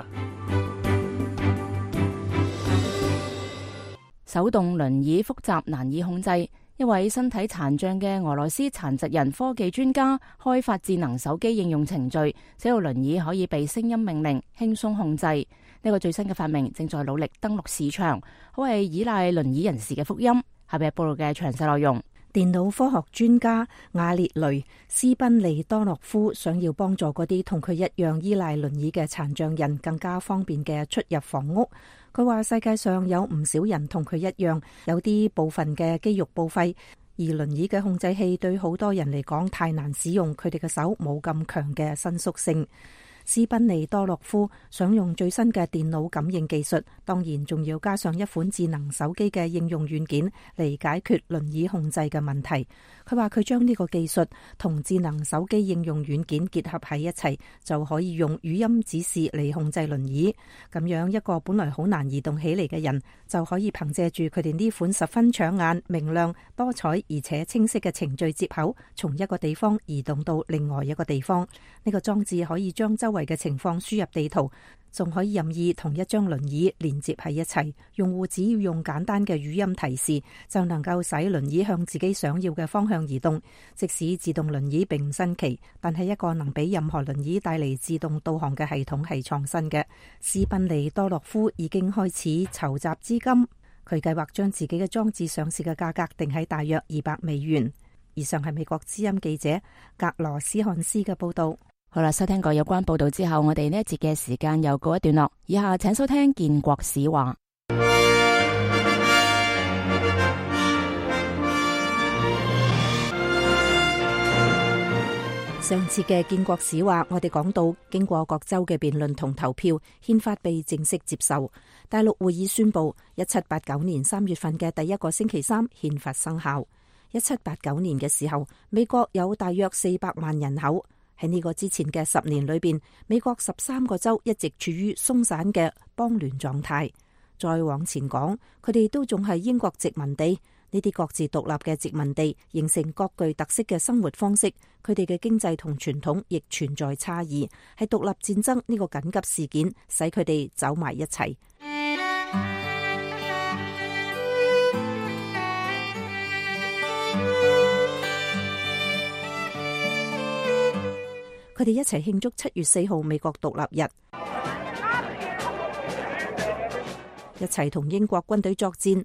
手動輪椅複雜難以控制。一位身體殘障嘅俄羅斯殘疾人科技專家開發智能手機應用程序，使到輪椅可以被聲音命令輕鬆控制。呢、這個最新嘅發明正在努力登陸市場，可謂依賴輪椅人士嘅福音。下邊係報道嘅詳細內容。電腦科學專家瓦列雷斯賓利多諾夫想要幫助嗰啲同佢一樣依賴輪椅嘅殘障人更加方便嘅出入房屋。佢話世界上有唔少人同佢一樣，有啲部分嘅肌肉報廢，而輪椅嘅控制器對好多人嚟講太難使用，佢哋嘅手冇咁強嘅伸縮性。斯賓利多諾夫想用最新嘅電腦感應技術，當然仲要加上一款智能手機嘅應用軟件嚟解決輪椅控制嘅問題。佢話佢將呢個技術同智能手機應用軟件結合喺一齊，就可以用語音指示嚟控制輪椅。咁樣一個本來好難移動起嚟嘅人，就可以憑借住佢哋呢款十分搶眼、明亮、多彩而且清晰嘅程序接口，從一個地方移動到另外一個地方。呢個裝置可以將周圍嘅情況輸入地圖，仲可以任意同一張輪椅連接喺一齊。用戶只要用簡單嘅語音提示，就能夠使輪椅向自己想要嘅方向移動。即使自動輪椅並唔新奇，但係一個能俾任何輪椅帶嚟自動導航嘅系統係創新嘅。斯賓利多諾夫已經開始籌集資金，佢計劃將自己嘅裝置上市嘅價格定喺大約二百美元。以上係美國之音記者格羅斯漢斯嘅報道。好啦，收聽過有關報道之後，我哋呢一節嘅時間又告一段落。以下請收聽建國史話。上次嘅建國史話，我哋講到經過各州嘅辯論同投票，憲法被正式接受。大陸會議宣布，一七八九年三月份嘅第一個星期三，憲法生效。一七八九年嘅時候，美國有大約四百萬人口。喺呢個之前嘅十年裏邊，美國十三個州一直處於鬆散嘅邦聯狀態。再往前講，佢哋都仲係英國殖民地。呢啲各自獨立嘅殖民地形成各具特色嘅生活方式，佢哋嘅經濟同傳統亦存在差異。係獨立戰爭呢個緊急事件使佢哋走埋一齊。佢哋一齊慶祝七月四號美國獨立日，一齊同英國軍隊作戰，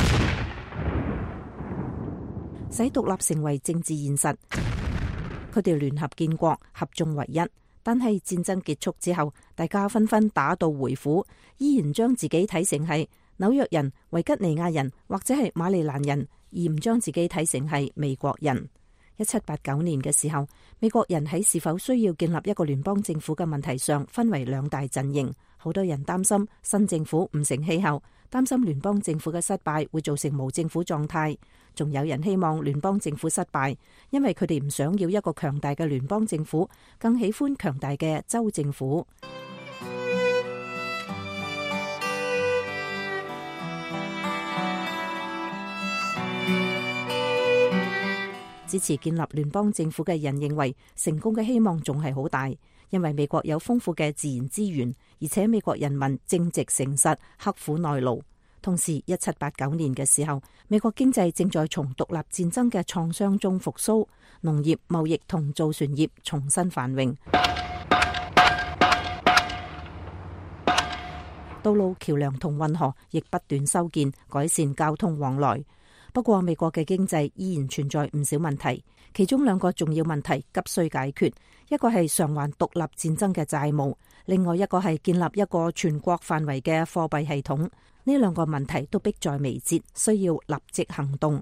使獨立成為政治現實。佢哋聯合建國，合眾為一。但係戰爭結束之後，大家紛紛打道回府，依然將自己睇成係紐約人、維吉尼亞人或者係馬里蘭人，而唔將自己睇成係美國人。一七八九年嘅時候，美國人喺是否需要建立一個聯邦政府嘅問題上分為兩大陣營。好多人擔心新政府唔成氣候， 擔心聯邦政府嘅失敗會造成無政府狀態。仲有人希望聯邦政府失敗，因為佢哋唔想要一個強大嘅聯邦政府，更喜歡強大嘅州政府。支持建立聯邦政府嘅人認為，成功嘅希望仲係好大，因為美國有豐富嘅自然資源，而且美國人民正直誠實、刻苦耐勞。同時，一七八九年嘅時候，美國經濟正在從獨立戰爭嘅創傷中復甦，農業、貿易同造船業重新繁榮，道路、橋樑同運河亦不斷修建，改善交通往來。不過，美國嘅經濟依然存在唔少問題，其中兩個重要問題急需解決，一個係償還獨立戰爭嘅債務，另外一個係建立一個全國範圍嘅貨幣系統。呢兩個問題都迫在眉睫，需要立即行動。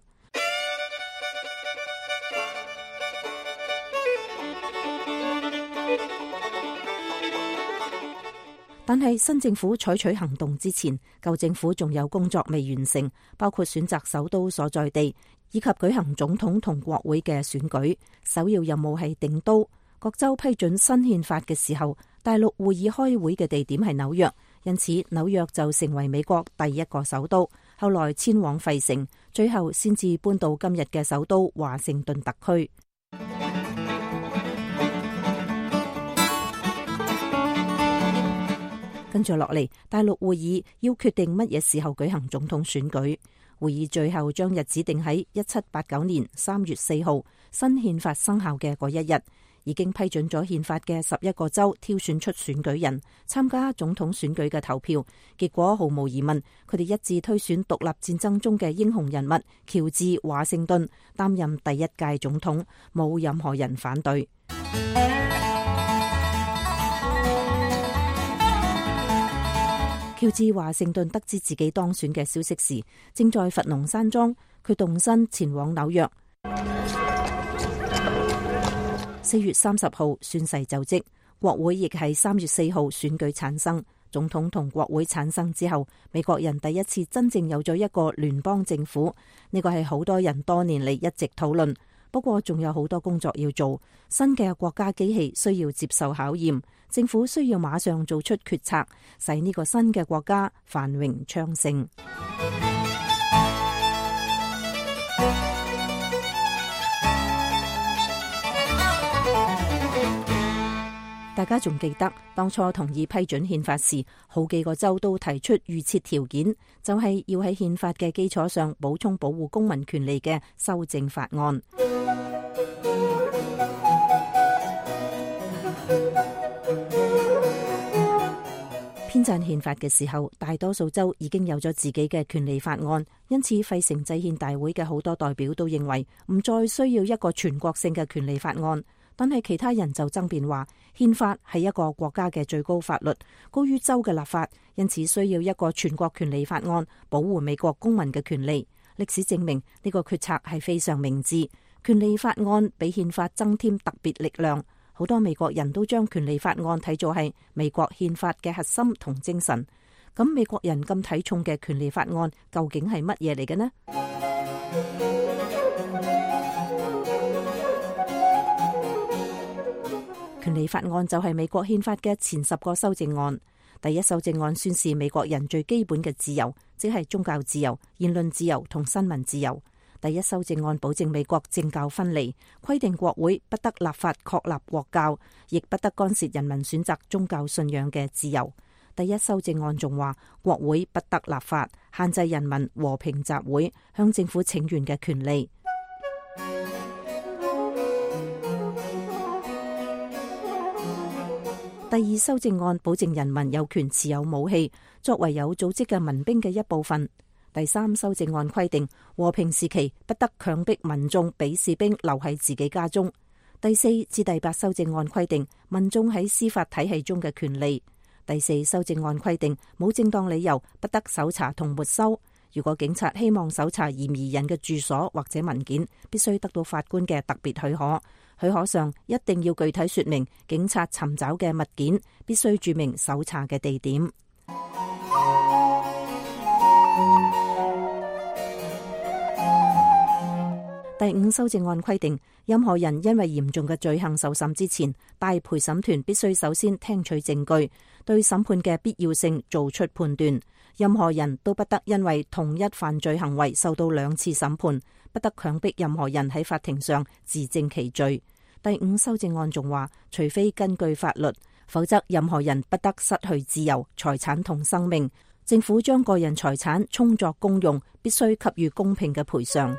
但係新政府採取行動之前，舊政府仲有工作未完成，包括選擇首都所在地，以及舉行總統同國會嘅選舉。首要任務係定都。各州批准新憲法嘅時候，大陸會議開會嘅地點係紐約，因此紐約就成為美國第一個首都。後來遷往費城，最後先至搬到今日嘅首都華盛頓特區。跟住落嚟，大陸會議要決定乜嘢時候舉行總統選舉。會議最後將日子定喺一七八九年三月四號，新憲法生效嘅嗰一日。已經批准咗憲法嘅十一個州挑選出選舉人參加總統選舉嘅投票，結果毫無疑問，佢哋一致推選獨立戰爭中嘅英雄人物喬治華盛頓擔任第一屆總統，冇任何人反對。喬治華盛頓得知自己當選嘅消息時，正在佛龍山莊，佢動身前往紐約。四月三十號宣誓就職，國會亦係三月四號選舉產生。總統同國會產生之後，美國人第一次真正有咗一個聯邦政府。呢個係好多人多年嚟一直討論。不過仲有好多工作要做，新嘅國家機器需要接受考驗，政府需要馬上做出決策，使呢個新嘅國家繁榮昌盛。大家仲記得當初同意批准憲法時，好幾個州都提出預設條件，就係要喺憲法嘅基礎上補充保護公民權利嘅修正法案。編撰憲法嘅時候，大多數州已經有咗自己嘅權利法案，因此費城制憲大會嘅好多代表都認為唔再需要一個全國性嘅權利法案。但係其他人就爭辯話，憲法係一個國家嘅最高法律，高於州嘅立法，因此需要一個全國權利法案保護美國公民嘅權利。歷史證明呢個決策係非常明智，權利法案俾憲法增添特別力量。好多美國人都將權利法案睇作係美國憲法嘅核心同精神。咁美國人咁睇重嘅權利法案究竟係乜嘢嚟嘅呢？權利法案就係美國憲法嘅前十個修正案。第一修正案宣示美國人最基本嘅自由，即係宗教自由、言論自由同新聞自由。第一修正案保證美國政教分離，規定國會不得立法確立國教，亦不得干涉人民選擇宗教信仰嘅自由。第一修正案仲話，國會不得立法限制人民和平集會、向政府請願嘅權利。第二修正案保證人民有權持有武器，作為有組織嘅民兵嘅一部分。第三修正案規定，和平時期不得強迫民眾俾士兵留喺自己家中。第四至第八修正案規定，民眾喺司法體系中嘅權利。第四修正案規定，冇正當理由不得搜查同沒收。如果警察希望搜查嫌疑人嘅住所或者文件，必須得到法官嘅特別許可。許可上一定要具體說明警察尋找嘅物件，必須注明搜查嘅地點。 第五修正案規定，任何人因為嚴重嘅罪行受審之前，大陪審團必須首先聽取證據，對審判嘅必要性做出判斷。任何人都不得因為同一犯罪行為受到兩次審判，不得強迫任何人喺法庭上自證其罪。第五修正案仲話，除非根據法律，否則任何人不得失去自由、財產同生命。政府將個人財產充作公用，必須給予公平嘅賠償。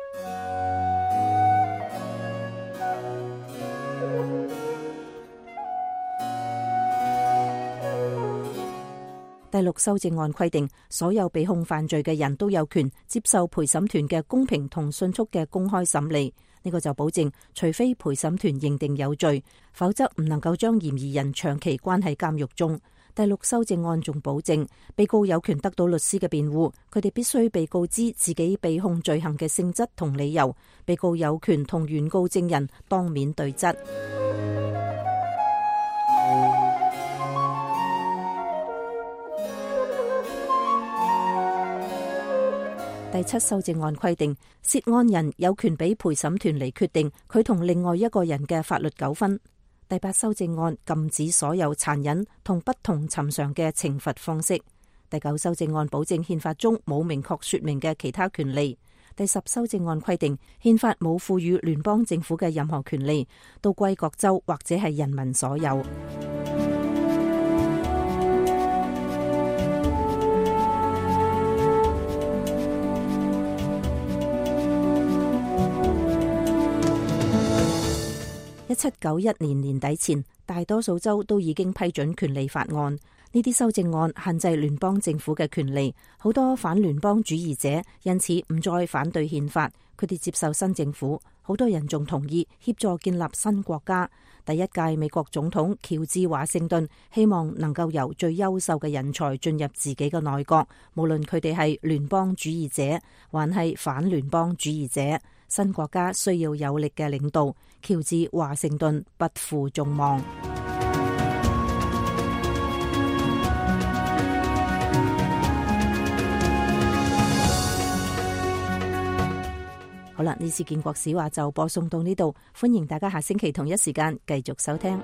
第六修正案規定，所有被控犯罪嘅人都有權接受陪審團嘅公平同迅速嘅公開審理。呢個就保證，除非陪審團認定有罪，否則唔能夠將嫌疑人長期關喺監獄中。第六修正案仲保證，被告有權得到律師嘅辯護，佢哋必須被告知自己被控罪行嘅性質同理由。被告有權同原告證人當面對質。第七修正案規定，涉案人有權俾陪審團嚟決定佢同另外一個人嘅法律糾紛。第八修正案禁止所有殘忍同不同尋常嘅懲罰方式。第九修正案保證憲法中冇明確說明嘅其他權利。第十修正案規定，憲法冇賦予聯邦政府嘅任何權利，都歸各州或者係人民所有。一七九一年年底前，大多數州都已經批准權利法案。呢啲修正案限制聯邦政府嘅權利，好多反聯邦主義者因此唔再反對憲法，佢哋接受新政府。好多人仲同意協助建立新國家。第一屆美國總統喬治華盛頓希望能夠由最優秀嘅人才進入自己嘅內閣，無論佢哋係聯邦主義者還係反聯邦主義者。新國家需要有力嘅領導，喬治華盛頓不負眾望。好啦，呢次建國史話就播送到呢度，歡迎大家下星期同一時間繼續收聽。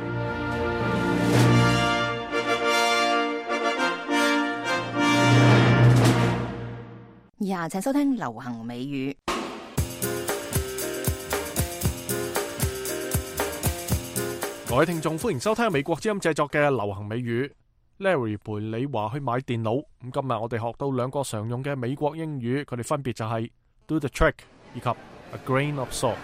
以下請收聽流行美語。 各位聽眾，歡迎收聽美國之音製作嘅流行美語。Larry 陪你話去買電腦。咁今日我哋學到兩個常用嘅美國英語，佢哋分別就係 do the trick 以及 a grain of salt。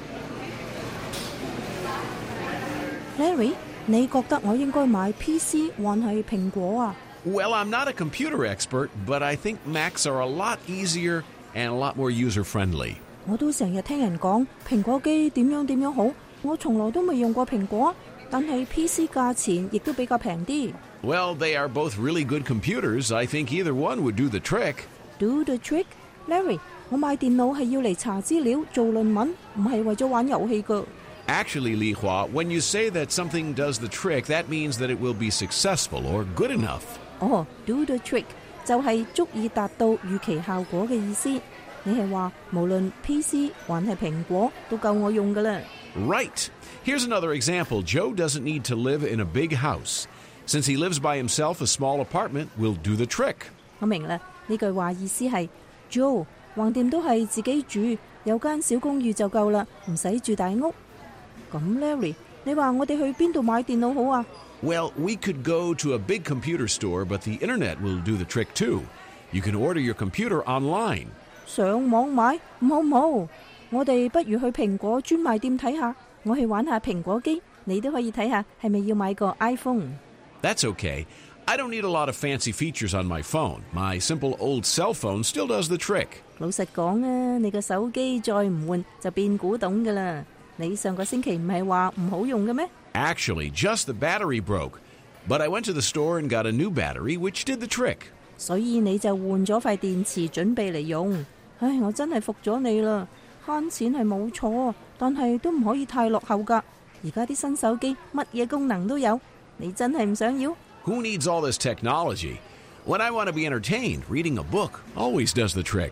Larry， 你覺得我應該買 P C 還係蘋果啊？ Well, I'm not a computer expert, but I think Macs are a lot easier and a lot more user-friendly. 我都成日聽人講蘋果機點樣點樣好，我從來都未用過蘋果，但係 P C 價錢亦都比較平啲。 Well, they are both really good computers. I think either one would do the trick. Do the trick? Larry， 我買電腦係要嚟查資料、做論文，唔係為咗玩遊戲㗎。 Actually, Li Hua, when you say that something does the trick, that means that it will be successful or good enough. 哦 do the trick 就係足以達到預期效果嘅意思。你係話無論 P C 還係蘋果都夠我用㗎啦。 Right. Here's another example. Joe doesn't need to live in a big house. Since he lives by himself, a small apartment will do the trick. 我明啦，呢句話意思係 Joe 橫掂都係自己住，有間小公寓就夠啦，唔使住大屋。咁 Larry， 你話我哋去邊度買電腦好啊？ Well, we could go to a big computer store, but the internet will do the trick too. You can order your computer online. 上網買唔好唔好，我哋不如去蘋果專賣店睇下。我去玩下蘋果機，你都可以睇下係咪要買個 iPhone。 That's okay. I don't need a lot of fancy features on my phone. My simple old cell phone still does the trick. 老實講啊，你個手機再唔換就變古董㗎啦。你上個星期唔係話唔好用嘅咩？ Actually, just the battery broke. But I went to the store and got a new battery, which did the trick. 所以你就換咗塊電池準備嚟用。唉，我真係服咗你啦。慳錢係冇錯，但係都唔可以太落後㗎。而家啲新手機乜嘢功能都有，你真係唔想要？ Who needs all this technology? When I want to be entertained, reading a book always does the trick.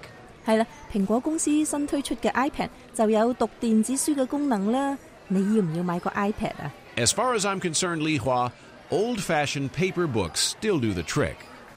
係啦，蘋果公司新推出嘅 iPad 就有讀電子書嘅功能啦。你要唔要買個 iPad 啊？ As far as I'm concerned, Li Hua, old-fashioned paper books still do the trick.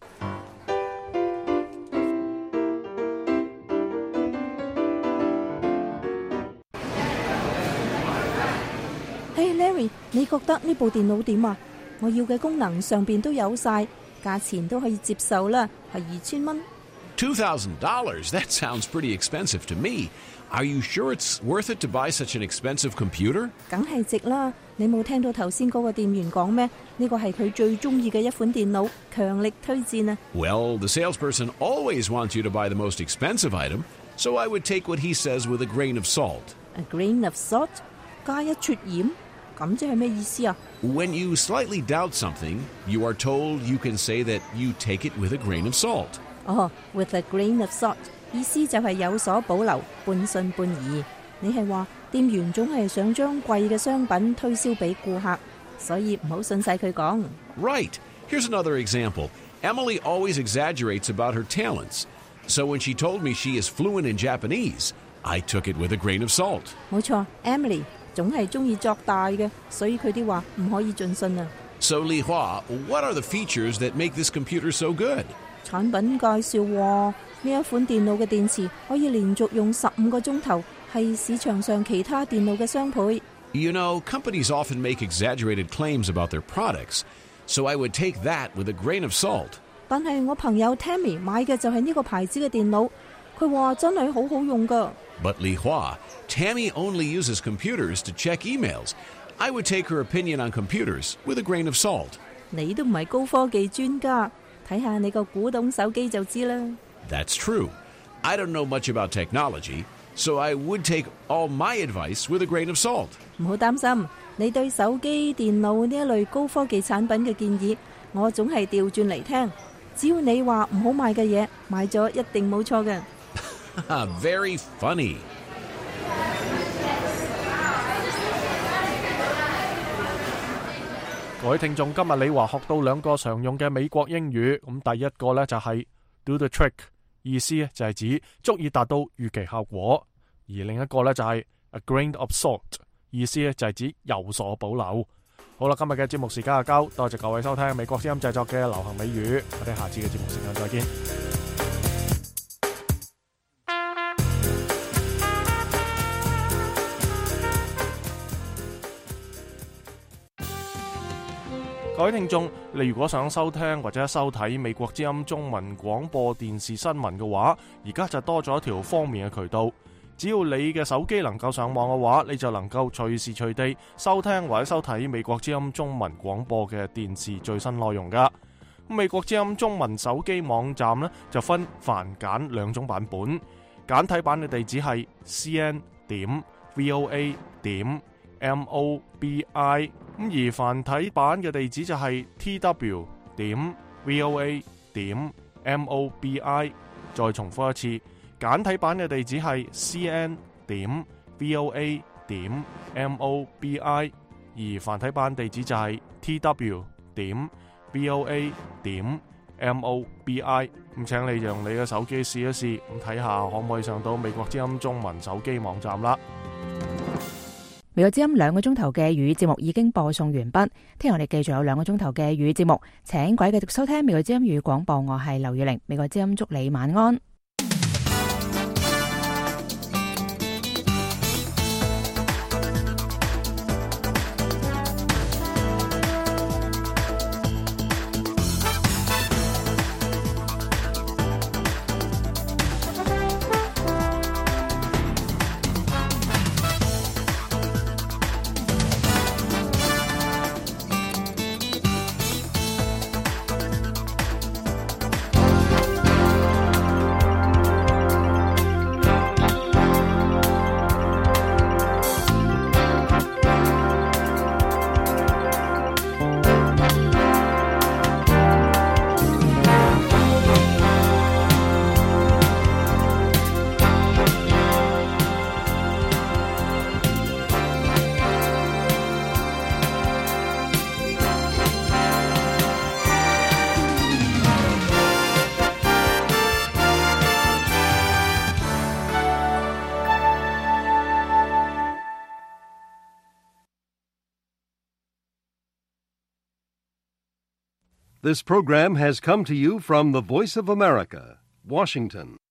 Hey Larry， 你覺得呢部電腦點啊？我要嘅功能上邊都有晒，價錢都可以接受啦，係二千蚊。 two thousand dollars? That sounds pretty expensive to me. Are you sure it's worth it to buy such an expensive computer? 梗係值啦！你冇聽到頭先嗰個店員講咩？呢個係佢最中意嘅一款電腦，強力推薦啊！ Well, the salesperson always wants you to buy the most expensive item, so I would take what he says with a grain of salt. A grain of salt？ 加一撮鹽？咁即係咩意思啊？ When you slightly doubt something, you are told you can say that you take it with a grain of salt. 哦、oh, with a grain of salt， 意思就係有所保留，半信半疑。你係話店員總係想將貴嘅商品推銷俾顧客，所以唔好信晒佢講。 Right. Here's another example. Emily always exaggerates about her talents. So when she told me she is fluent in Japanese, I took it with a grain of salt. 冇錯 ，Emily 總係中意作大嘅，所以佢啲話唔可以盡信啊。 So Li Hua, what are the features that make this computer so good? 產品介紹喎，呢一款電腦嘅電池可以連續用十五個鐘頭，係市場上其他電腦嘅雙倍。 You know, companies often make exaggerated claims about their products, so I would take that with a grain of salt. 但係我朋友 Tammy 買嘅就係呢個牌子嘅電腦，佢話真係好好用㗎。 But Li Hua, Tammy only uses computers to check emails. I would take her opinion on computers with a grain of salt. 你都唔係高科技專家，睇下你個古董手機就知啦。 That's true. I don't know much about technology, so I would take all my advice with a grain of salt. 唔好擔心，你對手機、電腦呢一類高科技產品嘅建議，我總係調轉嚟聽。只要你話唔好買嘅嘢，買咗一定冇錯嘅。 Very funny. 各位聽眾，今日李華學到兩個常用嘅美國英語，咁第一個呢就係 do the trick， 意思呢就係指足以達到預期效果，而另一個呢就係 a grain of salt， 意思呢就係指有所保留。好啦，今日嘅節目時間就交，多謝各位收聽美國之音製作嘅流行美語，我哋下次嘅節目時間再見。各位聽眾，你如果想收聽或者收睇美國之音中文廣播電視新聞嘅話，而家就多咗一條方便嘅渠道。只要你嘅手機能夠上網嘅話，你就能夠隨時隨地收聽或者收睇美國之音中文廣播嘅電視最新內容噶。美國之音中文手機網站呢，就分繁簡兩種版本，簡體版嘅地址係 c n 點 v o a 點 m o b i， 咁而繁體版嘅地址就係 t w 點 v o a 點 m o b i。 再重複一次，簡體版嘅地址係 c n 點 v o a 點 m o b i， 而繁體版地址就係 t w 點 v o a 點 m o b i。 咁請你用你嘅手機試一試，咁睇下可唔可以上到美國之音中文手機網站啦。 美國之音兩個鐘頭嘅粵語節目已經播送完畢，聽日我哋繼續有兩個鐘頭嘅粵語節目，請各位繼續收聽美國之音粵語廣播，我係劉月玲，美國之音祝你晚安。 This program has come to you from the Voice of America, Washington.